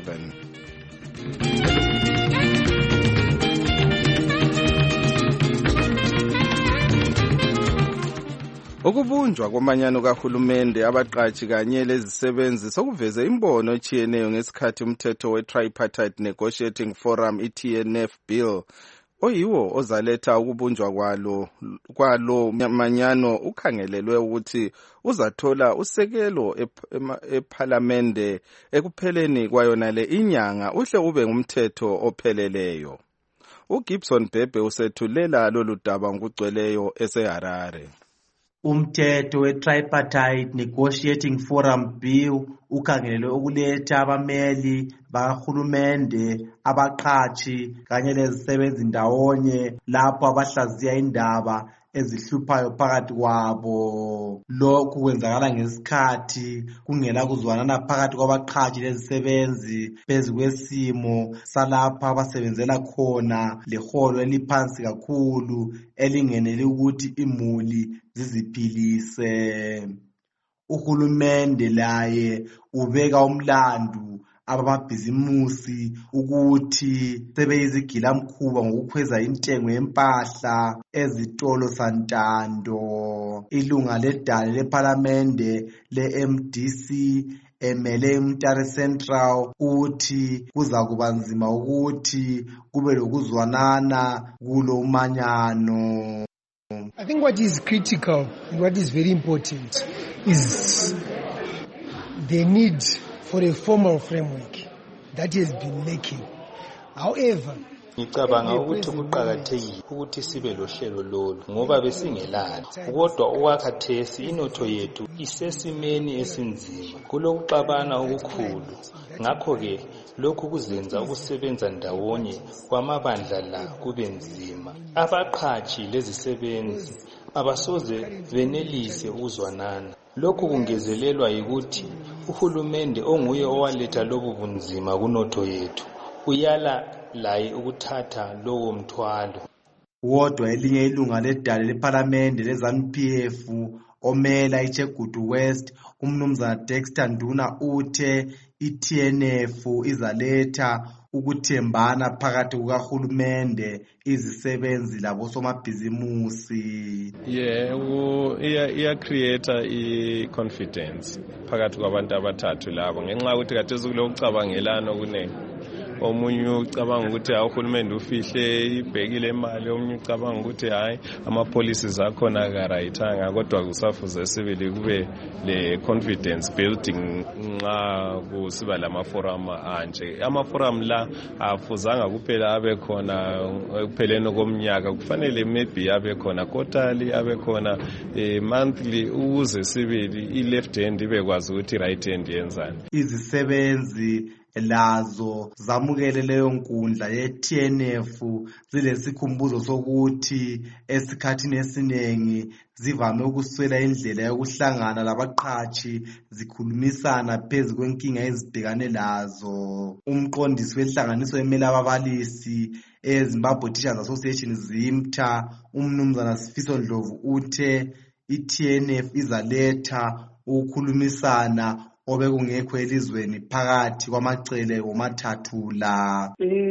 Ukubunjwa komanyano kahulumende, abaqatshi kanye lezisebenzi sokuveze imbono etshiyeneyo ngesikhathi umthetho we-Tripartite Negotiating Forum i-TNF Bill oyiwo ozaletha ukubunjwa kwalo manyano ukhangelelwe ukuthi uzathola usekelo ePhalamende ekupheleni kwayona le inyanga uhle ube ngumthetho opheleleyo. uGibson Bhebhe usethulela lolu daba ngokugcweleyo eseHarare. Umthetho we-Tripartite Negotiating Forum Bill ukhangelelwe ukuletha abameli bahulumende, abaqhatshi kanye lezisebenzi ndawonye lapho abahlaziya indaba ezihluphayo phakathi kwabo. Lokhu kwenzakala ngesikhathi kungela kuzwanana phakathi kwabaqhatshi lezisebenzi phezu kwesimo salapha abasebenzela khona leholo eliphansi kakhulu elingeneli ukuthi imuli ziziphilise. Uhulumende laye ubeka umlandu abamabhizimusi ukuthi sebeyizigilamkhuba ngokukhweza intengo yempahla ezitolo santando. Ilunga ledale lePhalamende le-MDC emele Mtare Central uthi kuza kuba nzima ukuthi kube lokuzwanana kulo manyano. I think what is critical and what is very important is the need for a formal framework that has been lacking. However, ngicabanga ukuthi kuqakathekile ukuthi sibe lohlelo lolu ngoba besingelalo, kodwa okwakhathesi inotho yethu isesimeni esinzima kulokuxabana okukhulu. Ngakho-ke lokhu kuzenza ukusebenza ndawonye kwamabandla la kube nzima. Abaqhatshi lezisebenzi abasoze benelise ukuzwanana. Lokhu kungezelelwa yikuthi uhulumende onguye owaletha lobu bunzima kunotho yethu uyala laye ukuthatha lowo mthwalo. Wodwa elinye ilunga ledale lePhalamende leZANU-PF omela iChegutu West, umnumzana Dexter Nduna uthe i-TNF izaletha ukuthembana phakathi kukahulumende, izisebenzi labosomabhizimusi. Iya-create i-confidence phakathi kwabantu abathathu labo ngenxa yokuthi khathesi kulokucabangelana okunengi. omunye ucabanga ukuthi uhulumende ufihle ibhekile imali, omunye ucabanga ukuthi hayi ama-policies akhona akarayithanga, kodwa kusafuze sibili kube le confidence building nxa kusiba lamaforum anje. Amaforum la afuzanga kuphela abe khona ekupheleni komnyaka, kufanele maybe abe khona quarterly, abe khona monthly, ukuze sibili i-left hand ibekwazi ukuthi i-right hand yenzani. Izisebenzi lazo zamukele leyo nkundla ye-TNF zilesikhumbuzo sokuthi esikhathini esiningi zivame ukuswela indlela yokuhlangana labaqhatshi zikhulumisana phezu kwenkinga ezibhekane lazo. Umqondisi wenhlanganiso emela ababalisi eZimbabwe Teachers Association ZIMTA, umnumzana Sifiso Ndlovu, uthe i-TNF izaletha ukukhulumisana obekungekho elizweni phakathi kwamacele womathathu la.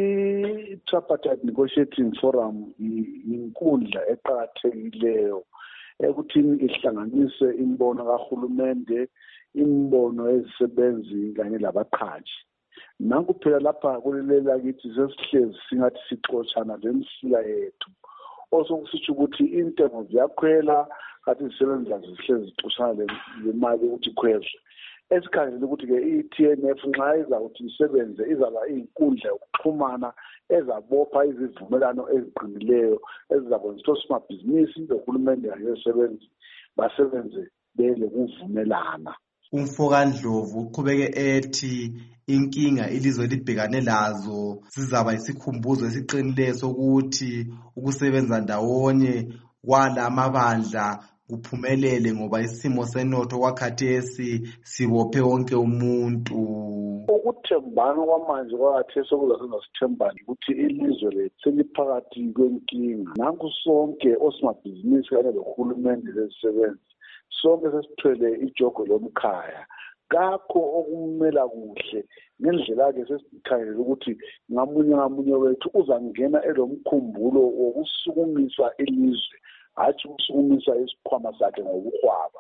I-Tripartite Negotiating Forum inkundla eqakathekileyo ekuthini ihlanganise imbono kahulumende, imbono ezisebenzi kanye labaqhatshi. Nanku phela lapha kulelela kithi sesihlezi singathi sixotshana lemsila yethu, osokusitsho ukuthi intengo ziyakhwela kathi izisebenzi lazo zihlezi zixotshana lemali ukuthi ikhwezwe. Esikhangele ukuthi-ke i-TNF nxa izawuthi isebenze izaba iyinkundla yokuxhumana ezabopha izivumelano eziqinileyo ezizakwenza ukuthi osomabhizinisilohulumende kanye nezisebenzi basebenze bele kuvumelana. UMfokandlovu uqhubeke ethi inkinga ilizwe libhekane lazo zizaba isikhumbuzo esiqinileyo sokuthi ukusebenza ndawonye kwala amabandla kuphumelele ngoba isimo senotho kwakhathesi sibophe wonke umuntu. Ukuthembana kwamanje kwakhathesi okuzasenza sithembane ukuthi ilizwe lethu seliphakathi kwenkinga. Nanku sonke osomabhizinisi kanye lohulumende lezisebenzi sonke sesithwele ijogo lomkhaya. Kakho okumela kuhle ngendlela-ke sesikhangela ukuthi ngamunye wethu uzangena elomkhumbulo wokusukumisa ilizwe, hatshi ukusukumisa isikhwama sakhe ngokuhwaba.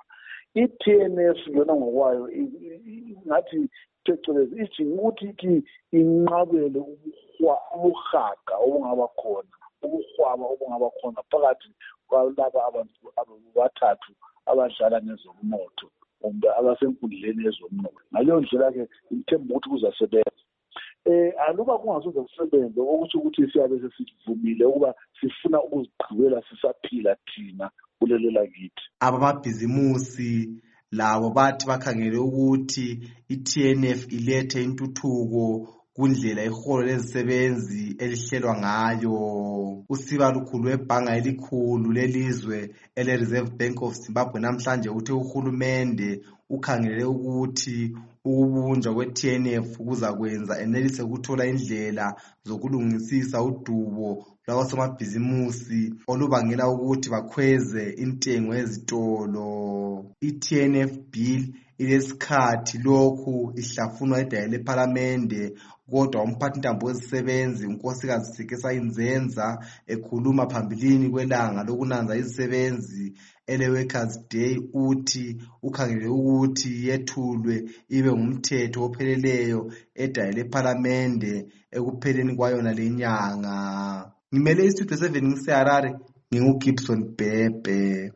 I-TNF yona ngokwayo ngathi phecelezi ithi ukuthi inqabele ubuhaga obungaba khona, ubuhwaba obungaba khona phakathi kwalaba abantu abathathu abadlala ngezomnotho kumbe abasenkundleni yezomnotho. Ngaleyo ndlela-ke ngithemba ukuthi kuzasebenza. Aluba kungasoze kusebenze okusho ukuthi siyabe sesivumile ukuba sifuna ukuzigqibela sisaphila thina kulelela kithi. Abamabhizimusi labo bathi bakhangele ukuthi i-TNF ilethe intuthuko kundlela iholo lezisebenzi elihlelwa ngayo. Usiba lukhulu webhanga elikhulu lelizwe ele-Reserve Bank of Zimbabwe namhlanje uthe uhulumende ukhangelele ukuthi ukubunjwa kwe-TNF kuzakwenza enelise ukuthola indlela zokulungisisa udubo lwabosomabhizimusi olubangela ukuthi bakhweze intengo ezitolo. I-TNF bill ilesikhathi lokhu ihlafunwa edale lephalamende, kodwa umphathintambo wezisebenzi unkosikazi Sekesa Inzenza ekhuluma phambilini kwelanga lokunanza izisebenzi ele-Workers' Day uthi ukhangele ukuthi yethulwe ibe ngumthetho opheleleyo edale lephalamende ekupheleni kwayona lenyanga. Ngimele istudio 7 ngiseHarare, nginguGibson Bhebhe.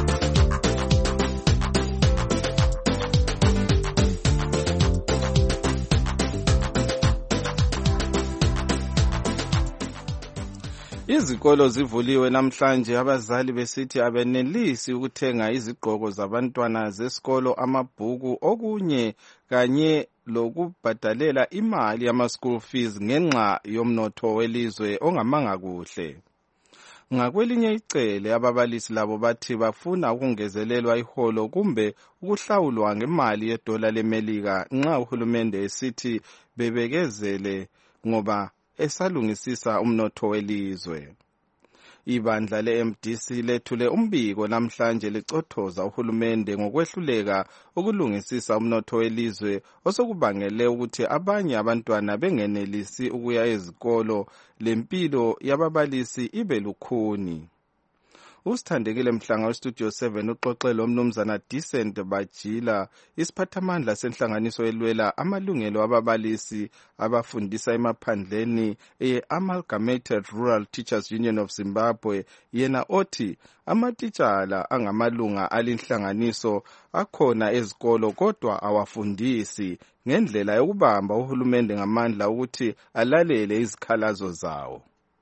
Izikolo zivuliwe namhlanje, abazali besithi abenelisi ukuthenga izigqoko zabantwana zesikolo, amabhuku, okunye kanye lokubhadalela imali yama-school fees ngenxa yomnotho welizwe ongamanga kuhle. Ngakwelinye icele ababalisi labo bathi bafuna ukungezelelwa iholo kumbe ukuhlawulwa ngemali yedola leMelika nxa uhulumende esithi bebekezele ngoba esalungisisa umnotho welizwe. Ibandla le-MDC lethule umbiko namhlanje licothoza uhulumende ngokwehluleka ukulungisisa umnotho welizwe osokubangele ukuthi abanye abantwana bengenelisi ukuya ezikolo, lempilo yababalisi ibe lukhuni. usithandekile Mhlanga westudio 7 uxoxe lo mnumzana Decent Bajila isiphathamandla senhlanganiso elwela amalungelo ababalisi abafundisa emaphandleni Amalgamated Rural Teachers Union of Zimbabwe. Yena othi amatitshala angamalunga alinhlanganiso akhona ezikolo kodwa awafundisi ngendlela yokubamba uhulumende ngamandla ukuthi alalele izikhalazo zawo.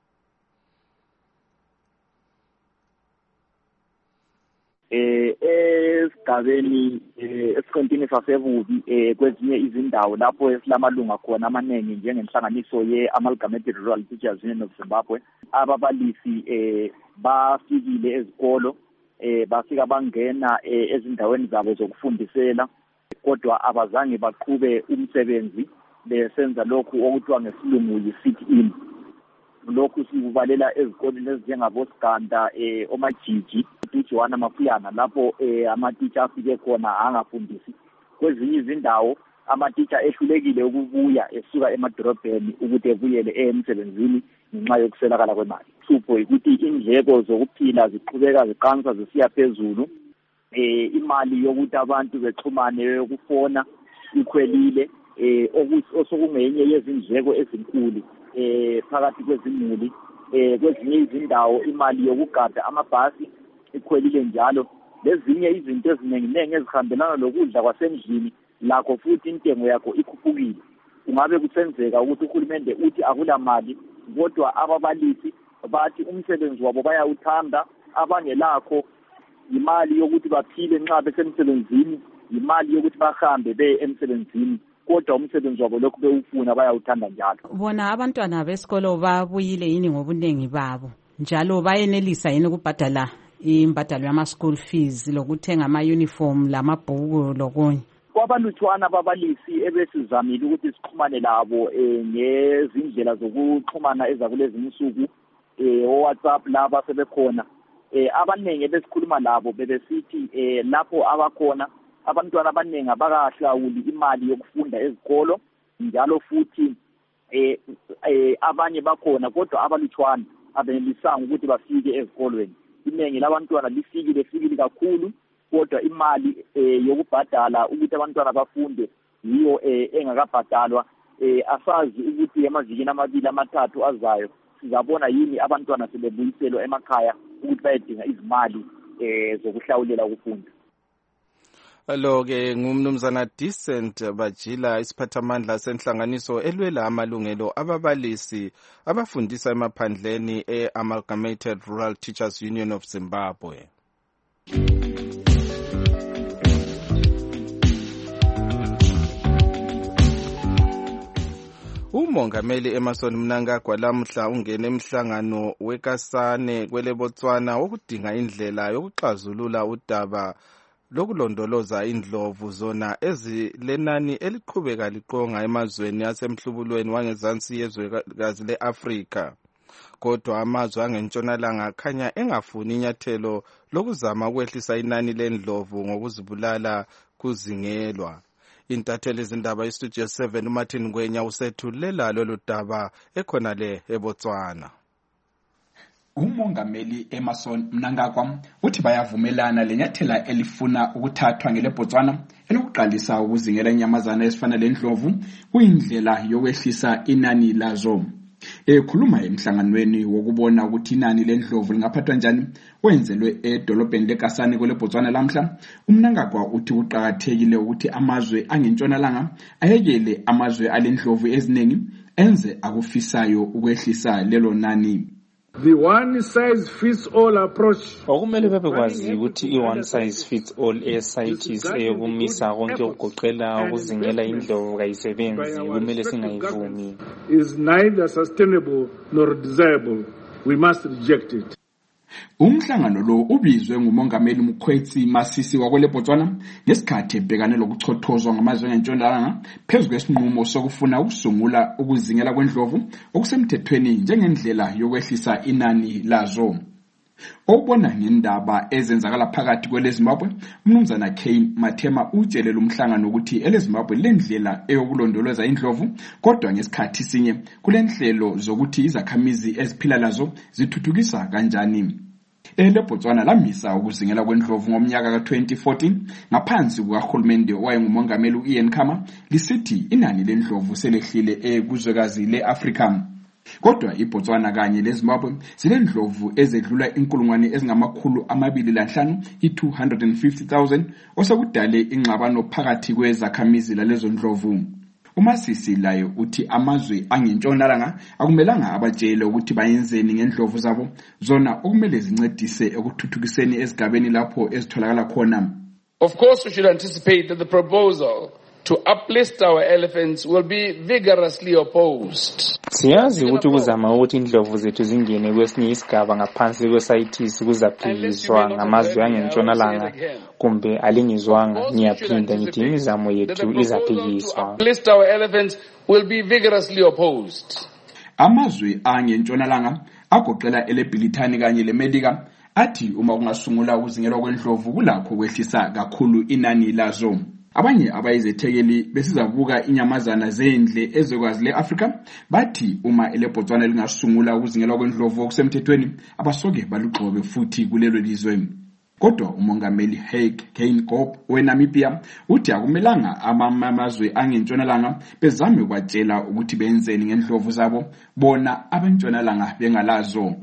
Esigabeni esiqintini sasebubi kwezinye izindawo lapho esilamalunga khona amaningi njengenhlanganiso ye-Amalgamated Rural Teachers Union of Zimbabwe, ababalisi bafikile ezikolo bafika bangena ezindaweni zabo zokufundisela, kodwa abazange baqhube umsebenzi besenza lokhu okuthiwa ngesilungu yi-sit-in. Lokhu sikubalela ezikoleni ezinjengaboSiganda, oMajiji, uJohana Mafuyana, lapho amatitsha afike khona angafundisi. Kwezinye izindawo amatitsha ehlulekile ukubuya esuka emadorobheni ukuthi ebuyele emsebenzini ngenxa yokuswelakala kwemali. Hlupho ukuthi indleko zokuphila ziqhubeka ziqansa zisiya phezulu, imali yokuthi abantu bexhumane yokufona ikhwelile, osokungenye yezindleko ezinkulu phakathi kwezimuli. Kwezinye izindawo imali yokugada amabhasi ikhwelile njalo, lezinye izinto eziningi ezihambelana lokudla kwasendlini lakho futhi intengo yakho ikhuphukile. Kungabe kusenzeka ukuthi uhulumende uthi akula mali, kodwa ababalisi bathi umsebenzi wabo bayawuthanda, abangelakho imali yokuthi baphile nxa besemsebenzini, imali yokuthi bahambe beye emsebenzini, kodwa umsebenzi wabo lokhu bewufuna bayawuthanda njalo. Bona abantwana besikolo babuyile yini ngobunengi babo, njalo bayenelisa yini ukubhadala imbadalo yama-school fees lokuthenga ama-uniform lamabhuku lokunye? Kwabalutshwana ababalisi ebesizamile ukuthi sixhumane labo ngezindlela zokuxhumana ezakulezi insuku, WhatsApp laba sebekhona. Abaningi besikhuluma labo bebesithi lapho abakhona abantwana abaningi abakahlawuli imali yokufunda ezikolo, njalo futhi abanye bakhona kodwa abalutshwana abenelisanga ukuthi bafike ezikolweni. Iningi labantwana lifikile kakhulu, kodwa imali yokubhadala ukuthi abantwana bafunde yiyo engakabhadalwa. Asazi ukuthi emavikini amabili amathathu azayo sizabona yini abantwana sebebuyiselwa emakhaya ukuthi bayedinga izimali zokuhlawulela ukufunda. Lo-ke ngumnumzana Decent Bajila isiphathamandla senhlanganiso elwela amalungelo ababalisi abafundisa emaphandleni Amalgamated Rural Teachers Union of Zimbabwe. Umongameli Emmerson Mnangagwa lamuhla ungene emhlangano weKasane kwele Botswana wokudinga indlela yokuxazulula udaba lokulondoloza indlovu zona ezilenani eliqhubeka liqonga emazweni asemhlubulweni wangezansi yezwekazi le-Afrika. Kodwa amazwe angentshonalanga akhanya engafuni inyathelo lokuzama ukwehlisa inani lendlovu ngokuzibulala kuzingelwa. Intatheli izindaba iStudio 7 uMartin Ngwenya usethulela lolu daba ekhonale eBotswana. Umongameli Emmerson Mnangagwa uthi bayavumelana lenyathela elifuna ukuthathwa ngeleBotswana elokuqalisa ukuzingela inyamazana ezifana lendlovu kuyindlela yokwehlisa inani lazo. Ekhuluma emhlanganweni wokubona ukuthi inani lendlovu lingaphathwa njani wenzelwe edolobheni leKasane kwele Botswana lamhla, uMnangagwa uthi kuqakathekile ukuthi amazwe angentshonalanga ayekele amazwe alendlovu eziningi enze akufisayo ukwehlisa lelo nani. The one size fits all approach. Okumele babekwazi ukuthi i-one size fits all e-CITES eyokumisa konke ukugoqela ukuzingela indlovu kayisebenzi kumele singayivumi. Is neither sustainable nor desirable. We must reject it. Umhlangano lo ubizwe ngumongameli Mkhwetsi Masisi wakwele Botswana ngesikhathi ebhekane lokuchothozwa ngamazwe angentshonalanga phezu kwesinqumo sokufuna ukusungula ukuzingela kwendlovu okusemthethweni njengendlela yokwehlisa inani lazo. Obona ngendaba ezenzakala phakathi kweleZimbabwe, umnumzana Kane Mathema utshelela umhlangano ukuthi eleZimbabwe lendlela eyokulondoloza indlovu, kodwa ngesikhathi sinye kulenhlelo zokuthi izakhamizi eziphila lazo zithuthukisa kanjani. LeBotswana lamisa ukuzingela kwendlovu ngomnyaka ka-2014 ngaphansi kukahulumende owayengumongameli u-Ian Khama, lisithi inani lendlovu selehlile kuzwekazi le-Afrika. Kodwa iBotswana kanye leZimbabwe zinendlovu ezedlula 225,000 i-250,000 osekudale ingxabano phakathi kwezakhamizi lalezo ndlovu. uMasisi layo uthi amazwe angentshonalanga akumelanga abatshele ukuthi bayenzeni ngendlovu zabo zona okumele zincedise ekuthuthukiseni ezigabeni lapho ezitholakala khona. Of course, we should anticipate that the proposal to uplist our elephants will be vigorously opposed. Siyazi ukuthi ukuzama ukuthi indlovu zethu zingene kwesinye isigaba ngaphansi kweSAITIS kuzaphikiswa ngamazwe angentshonalanga kumbe alingizwanga. Ngiyaphinda ngithi imizamo yethu izaphikiswa. Uplist our elephants will be vigorously opposed. Amazwe angentshonalanga agoqela eleBrithani kanye leMelika athi uma kungasungula ukuzingelwa kwendlovu kulakho kwehlisa kakhulu inani lazo. Abanye abayizethekeli besizabuka inyamazana zendle ezokwazi le-Afrika bathi uma leBotswana lingasungula ukuzingelwa kwendlovu okusemthethweni abasoke balugxobe futhi kulelo lizwe. Kodwa umongameli Hage Geingob weNamibia uthi akumelanga amazwe angentshonalanga bezame kwatshela ukuthi benzeni ngendlovu zabo bona abentshonalanga bengalazo.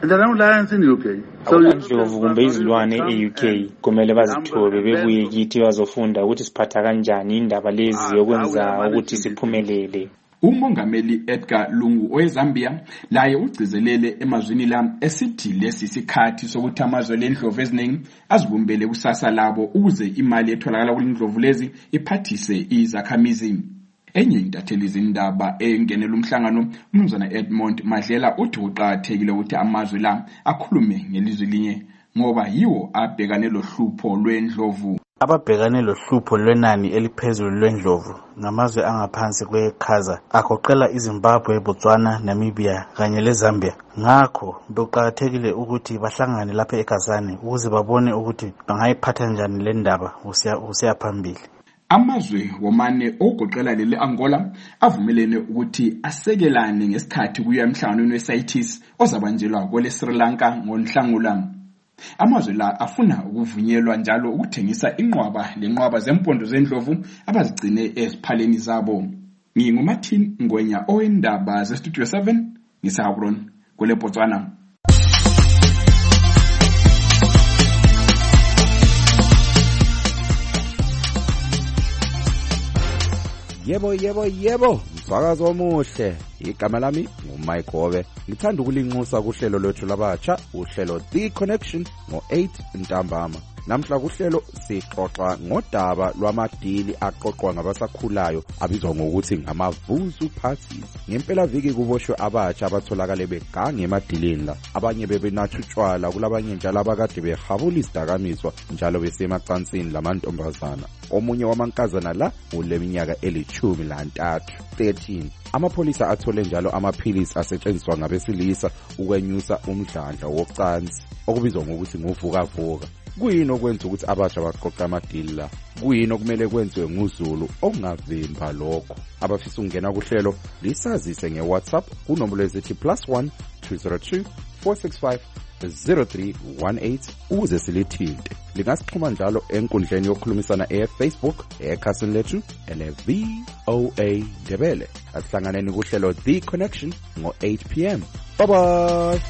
Abandlovu kumbe izilwane e-UK kumele bazithobe bebuye kithi bazofunda ukuthi siphatha kanjani indaba lezi yokwenza ukuthi siphumelele. Umongameli Edgar Lungu oweZambia laye ugcizelele emazwini la esithi lesi sikhathi sokuthi amazwe lendlovu eziningi azibumbele kusasa labo ukuze imali etholakala kulendlovu lezi iphathise izakhamizi. Enye intatheli izindaba engenela umhlangano uMnumzana Edmond Madlela uthi uqathekile ukuthi amazwe la akhulume ngelizwi linye ngoba yiwo abhekane lohlupho lwendlovu. Ababhekane lohlupho lwenani eliphezulu lwendlovu ngamazwe angaphansi kwekhaza agoqela iZimbabwe, Botswana, Namibia kanye leZambia. Ngakho beqathekile ukuthi bahlangane lapha eKazani ukuze babone ukuthi bangayiphatha njani le ndaba usiya phambili. Amazwe womane ogoqela lele Angola avumelene ukuthi asekelane ngesikhathi kuya emhlanganweni weSAITIS ozabanjelwa kwele Sri Lanka ngoNhlangula. Amazwe la afuna ukuvunyelwa njalo ukuthengisa lenqwaba zempondo zendlovu abazigcine eziphaleni zabo. NginguMartin Ngwenya owendaba zeStudio 7 ngisahabron kwele Botswana. Yebo, msakazo omuhle. Igama lami nguMike Gobe. Ngithanda ukulinxusa kuhlelo lwethu labatsha, uhlelo The Connection ngo-8 ntambama. Namhla kuhlelo sixoxa ngodaba lwamadili aqoqwa ngabasakhulayo abizwa ngokuthi ngamavuzu parties. Ngempela viki kuboshwe abatsha abatholakala begange emadilini la. Abanye bebenatha utshwala kulabanye njalo abakade behabula isidakamiswa njalo besemacansini lamantombazana. Omunye wamankazana la uleminyaka eli-13. Amapholisa athole njalo amaphilisi asetshenziswa ngabesilisa ukwenyusa umdlandla wocansi okubizwa ngokuthi nguvukavuka. Kuyini okwenza ukuthi abatsha baqoqa amadili la? Kuyini okumele kwenziwe nguZulu okungavimba lokho? Abafisa ukungena kuhlelo lisazise ngeWhatsApp kunombolo ezithi +1 202 465 0318 ukuze silithinte. Lingasixhuma njalo enkundleni yokukhulumisana eFacebook ekhasini lethu ele-VOA Ndebele. Asihlanganeni kuhlelo The Connection ngo-8 p.m. Bye bye.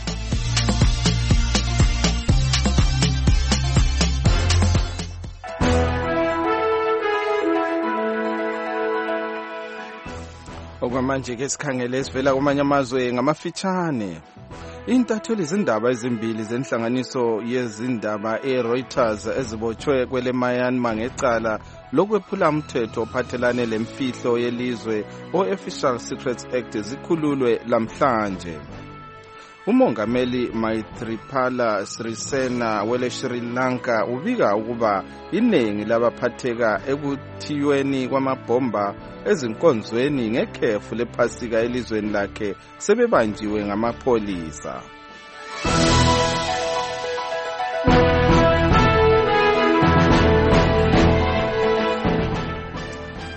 Okwamanje ke sikhangele esivela kumanye amazwe ngamafitshane. Intatheli izindaba ezimbili zenhlanganiso yezindaba eReuters ezibotshwe kwele Myanmar ngecala lokwephula umthetho ophathelane lemfihlo yelizwe o-Official Secrets Act zikhululwe lamhlanje. Umongameli Maithripala Sirisena wele Sri Lanka ubika ukuba iningi labaphatheka ekuthiyweni kwamabhomba ezinkonzweni ngekhefu lephasika elizweni lakhe sebebanjiwe ngamapholisa.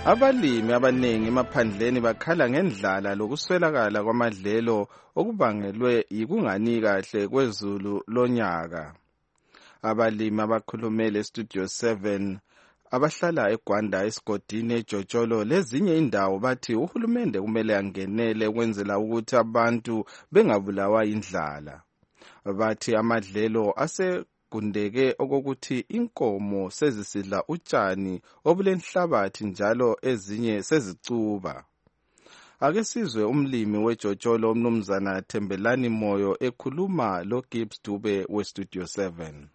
Abalimi abaningi emaphandleni bakhala ngendlala lokuswelakala kwamadlelo okubangelwe yikungani kahle kwezulu lonyaka. Abalimi abakhulumele Studio 7 abahlala eGwanda, esigodini eJojolo lezinye indawo bathi uhulumende kumele angenele ukwenzela ukuthi abantu bengabulawa indlala. Bathi amadlelo gundeke okokuthi inkomo sezisidla utshani obulenhlabathi njalo ezinye sezicuba. Ake sizwe umlimi weJojolo umnumzana Thembelani Moyo ekhuluma loGibbs Dube weStudio 7.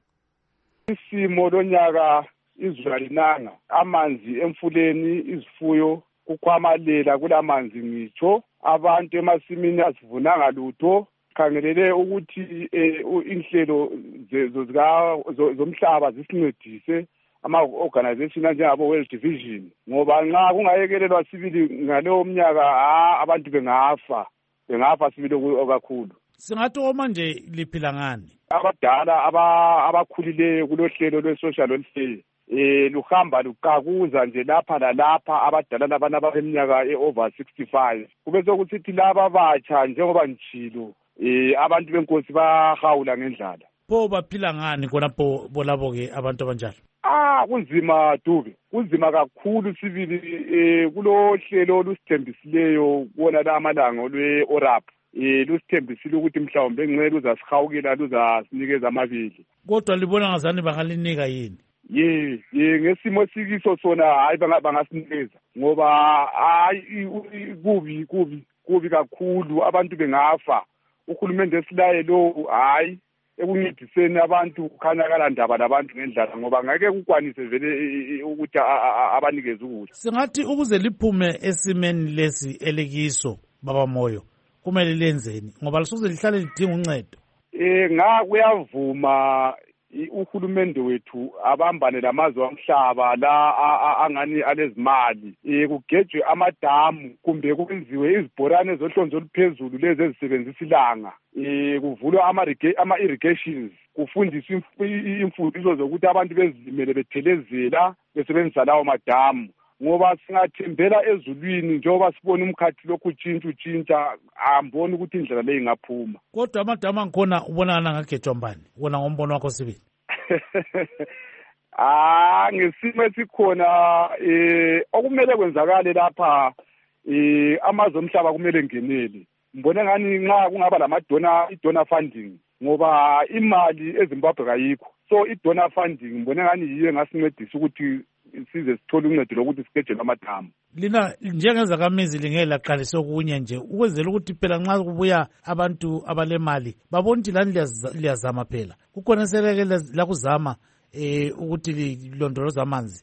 Isimo lonyaka izulu alinanga, amanzi emfuleni, izifuyo kukhwamalela kulamanzi ngitsho, abantu emasimini asivunanga lutho. Khangelele ukuthi inhlelo zomhlaba zisincedise ama-organization anjengabo World Division, ngoba nxa kungayekelelwa sibili ngaleyo mnyaka abantu bengafa sibili kakhulu. Singathi omanje liphila ngani? Abadala abakhulileyo kulohlelo lwe-social welfare luhamba luqakuza nje lapha lalapha abadala labana abeminyaka over 65. Kube sokusithi laba abatsha njengoba njilo abantu benkosi bahawula ngendlala. Pho baphila ngani khonapho bolabo-ke abantu abanjalo? Kunzima Dube, kunzima kakhulu sibili kulohlelo lusithembisileyo kuwona la amalanga lwe-ORAP. Lusithembisile ukuthi mhlawumbe engcele uzasihawukela luzasinikeza amabili. Kodwa libona ngazani bangalinika yini? Ngesimo sikiso sona hayi bangasinikeza ngoba hayi kubi kakhulu abantu bengafa. Uhulumende esilaye lo hayi ekuncediseni abantu kukhanyakala ndaba labantu ngendlala ngoba ngeke kukwanise vele ukuthi abanikeze ukudla. Singathi ukuze liphume esimeni lesi elikiso Baba Moyo kumele lenzeni ngoba lisuze lihlale lidinga uncedo. Kuyavuma uhulumende wethu abambane lamazwe omhlaba la angani alezimali kugejwe amadamu kumbe kwenziwe izibhorane zohlonzo oluphezulu lezi ezisebenzisa ilanga kuvulwa ama-irrigations kufundiswa imfundiso zokuthi abantu bezilimele bethelezela besebenzisa lawo madamu ngoba singathembela ezulwini njengoba sibona umkhathi lokhu utshintsha amboni ukuthi indlela leyi ingaphuma. Kodwa amadamu angikhona ubonakala ngagejwa mbani wona ngombono wakho sibili? Ngesimo esikhona okumele kwenzakale lapha amazwe omhlaba kumele ngenele. Mbona ngani nxa kungaba i-donor funding ngoba imali eZimbabwe kayikho. So i-donor funding mbona ngani yiyo engasincedisa ukuthi size sithole uncedo lokuthi sigejele amadamu. Lina njengezakamizi lingeke laqalisa okunye nje ukwenzela ukuthi phela nxa kubuya abantu abalemali babona ukuthi lani liyazama phela. Kukhona seleke lakuzama ukuthi lilondoloze amanzi.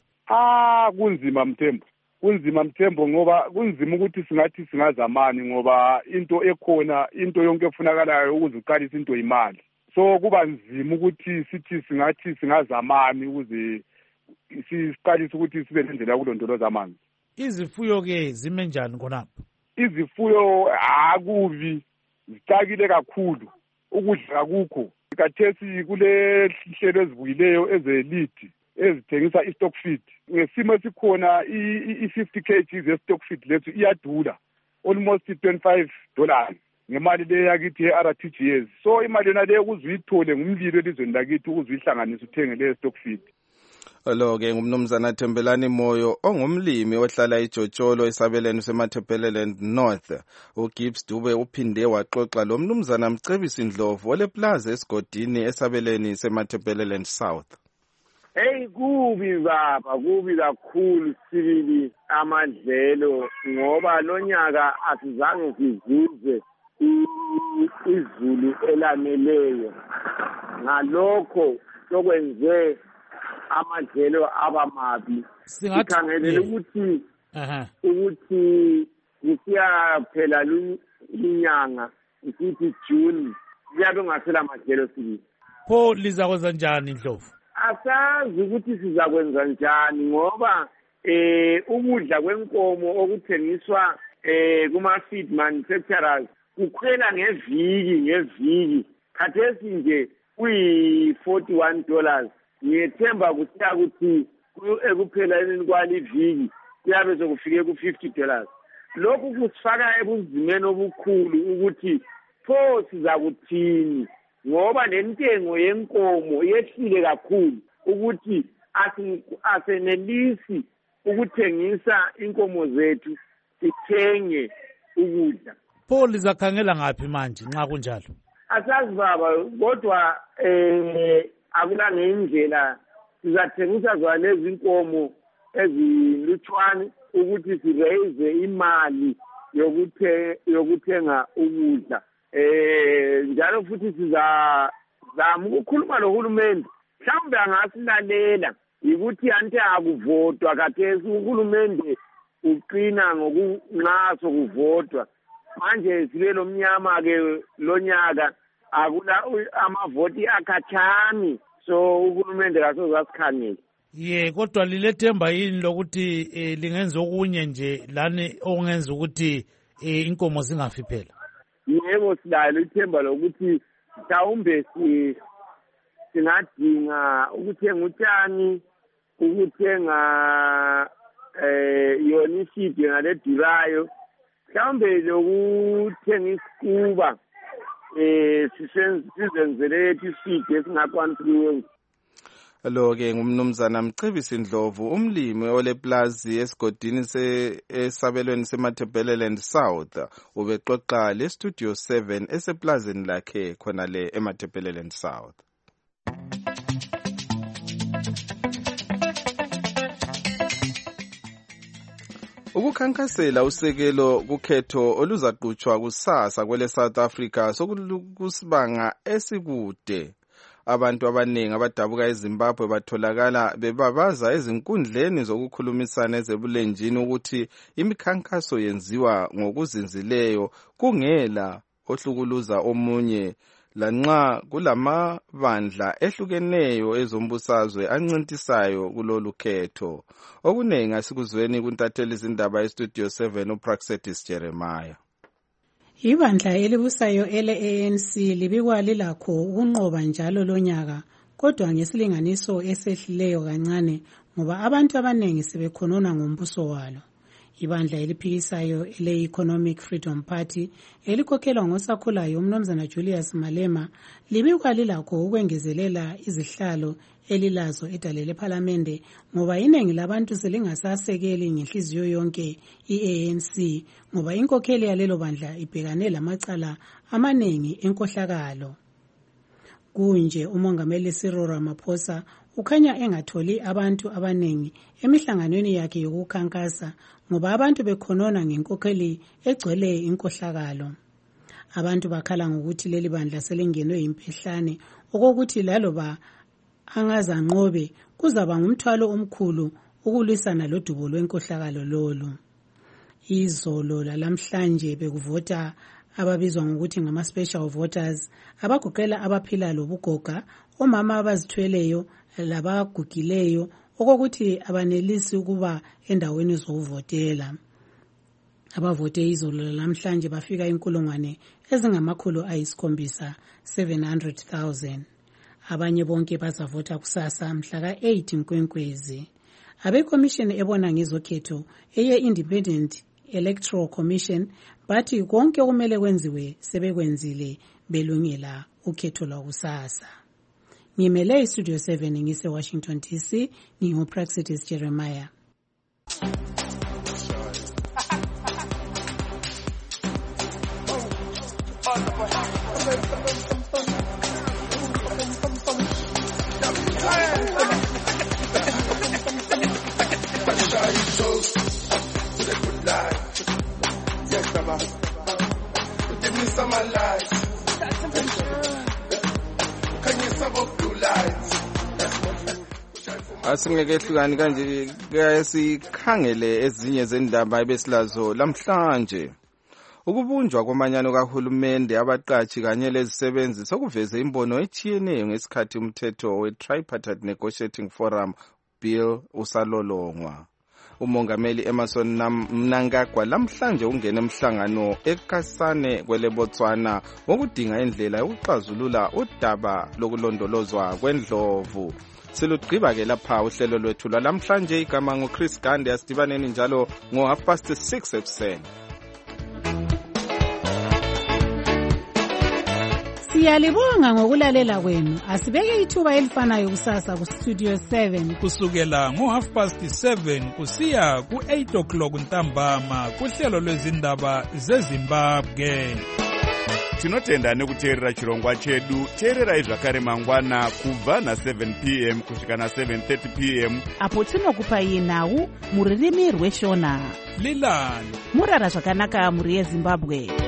Kunzima Mthembo ngoba kunzima ukuthi singathi singazamani ngoba into ekhona into yonke efunakalayo ukuze uqalise into imali. So kuba nzima ukuthi sithi singathi singazamani ukuze siqalise ukuthi sibe nendlela yokulondoloza amanzi. Izifuyo-ke zime njani khonapho? Izifuyo akubi zicakile kakhulu, ukudla akukho. Khathesi kule hlelo ezibuyileyo ezelidi ezithengisa i-stock feed. Ngesimo esikhona i-50 kg ye-stock feed lethu iyadula almost $25 ngemali le yakithi ye-RTGS. So imali yona leyo ukuzuyithole ngumlilo elizweni lakithi ukuzuyihlanganisa uthenge le stock feed. Lo-ke ngumnumzana Thembelani Moyo ongumlimi ohlala eJojolo esabelweni seMatabeleland North. uGibbs Dube uphinde waxoxa lo mnumzana Mcebisi Ndlovu oleplaza esigodini esabelweni seMatabeleland South. Kubi baba, kubi kakhulu sibili amadlelo ngoba lonyaka asizange sizuze izulu elaneleyo. Ngalokho sokwenze amadlelo abamabi. Sikhangelele ukuthi kusiyaphela inyanga isithi June kuyabe ngasela amadlelo sibili. Pho lizakwenza njani Ndlovu? Asazi ukuthi sizakwenza njani ngoba ukudla kwenkomo okuthengiswa kuma-feed manufacturers kukhwela ngeviki. Khathesi nje kuyi-$41. Ngiyethemba kusiya ukuthi ekupheleni kwaliviki kuyabe sekufike ku$50. Lokhu kusifaka ebunzimeni obukhulu ukuthi pho siza kuthini ngoba lentengo yenkomo yehlile kakhulu ukuthi asenelisi ukuthengisa inkomo zethu sithenge ukudla. Pho lizakhangela ngaphi manje nxa kunjalo? Asazi baba, kodwa akula ngendlela sizathengisa zona lezi inkomo ezilutshwane ukuthi siraise imali yokuthenga ukudla. Njalo futhi sizazama ukukhuluma nohulumende, mhlawumbe angasilalela ukuthi ante akuvotwa kathesi uhulumende uqina ngokunxa sokuvotwa. Manje sibe lomnyama-ke lonyaka akula amavoti akhatshani, so uhulumende kasoze asikhangele. Kodwa lilethemba yini lokuthi lingenza okunye nje lani okungenza ukuthi inkomo zingafi phela? Yebo, silalo ithemba lokuthi mhlawumbe singadinga ukuthenga utshani, ukuthenga yona isidi ngale durayo, mhlawumbe lokuthenga isikuba sizenzele isidi esingakwanisi kuyenza. Lo-ke ngumnumzana Mcebisi Ndlovu, umlimi oleplazi esigodini esabelweni seMatabeleland South, ubexoxa leStudio 7 eseplazini lakhe khona le eMatabeleland South. Ukukhankasela usekelo kukhetho oluzaqhutshwa kusasa kwele South Africa sokusibanga esikude. Abantu abaningi abadabuka eZimbabwe batholakala bebabaza ezinkundleni zokukhulumisana ezebulenjini ukuthi imikhankaso yenziwa ngokuzinzileyo kungela ohlukuluza omunye, lanxa kulamabandla ehlukeneyo ezombusazwe ancintisayo kulolu khetho. Okuningi asikuzweni kuntatheli izindaba eStudio 7 uPraxedis Jeremiah. Ibandla elibusayo ele-ANC libikwa lilakho ukunqoba njalo lonyaka, kodwa ngesilinganiso esehlileyo kancane ngoba abantu abaningi sebekhonona ngombuso walo. Ibandla eliphikisayo ele-Economic Freedom Party elikhokhelwa ngosakhulayo uMnumzana Julius Malema libikwa lilakho ukwengezelela izihlalo elilazo edale lephalamende ngoba iningi labantu selingasasekeli ngenhliziyo yonke i-ANC ngoba inkokheli yalelo bandla ibhekane lamacala amaningi enkohlakalo. Kunje umongameli Cyril Ramaphosa ukhanya engatholi abantu abaningi emihlanganweni yakhe yokukhankasa ngoba abantu bekhonona ngenkokheli egcwele inkohlakalo. Abantu bakhala ngokuthi leli bandla selingenwe impehlane okokuthi laloba angazanqobe kuzaba ngumthwalo omkhulu ukulwisana lodubo lwenkohlakalo lolu. Izolo lalamhlanje bekuvota ababizwa ngokuthi ngama-special voters abagoqela abaphila lobugoga, omama abazithweleyo labagugileyo okokuthi abanelisi ukuba endaweni zokuvotela. Abavote izolo lalamhlanje bafika 700,000. Abanye bonke bazavota kusasa mhla ka-8 Nkwenkwezi. Abekomishini ebona ngezokhetho eye-Independent Electoral Commission bathi konke okumele kwenziwe sebekwenzile belungela ukhetho lwakusasa. Ngimele iStudio 7 ngise-Washington DC, nginguPraxedis Jeremiah. Asingekehlukani kanje sikhangele ezinye zendaba ebesilazo lamhlanje. Ukubunjwa kwamanyano kahulumende, abaqatshi kanye lezisebenzi sokuveze imbono etshiyeneyo ngesikhathi umthetho we-Tripartite Negotiating Forum bill usalolongwa. umongameli Emerson Mnangagwa lamhlanje ungene emhlangano eKasane kwele Botswana ngokudinga indlela yokuxazulula udaba lokulondolozwa kwendlovu. Silugqiba-ke lapha uhlelo lwethu lwalamhlanje. Igama nguChris Gande, asidibaneni njalo ngo6:30 ekuseni. Siyalibonga ngokulalela kwenu. Asibeke ithuba elifanayo kusasa ku Studio 7 kusukela ngo7:30 kusiya ku8 o'clock ntambama kuhlelo lwezindaba zeZimbabwe. Tinotenda nekuteerera chirongwa chedu. Teererai zvakare mangwana kubva na7 p.m. kusvika na7:30 p.m. apo tinokupai nhau muririmi rweshona. Lilani murara zvakanaka muri yeZimbabwe.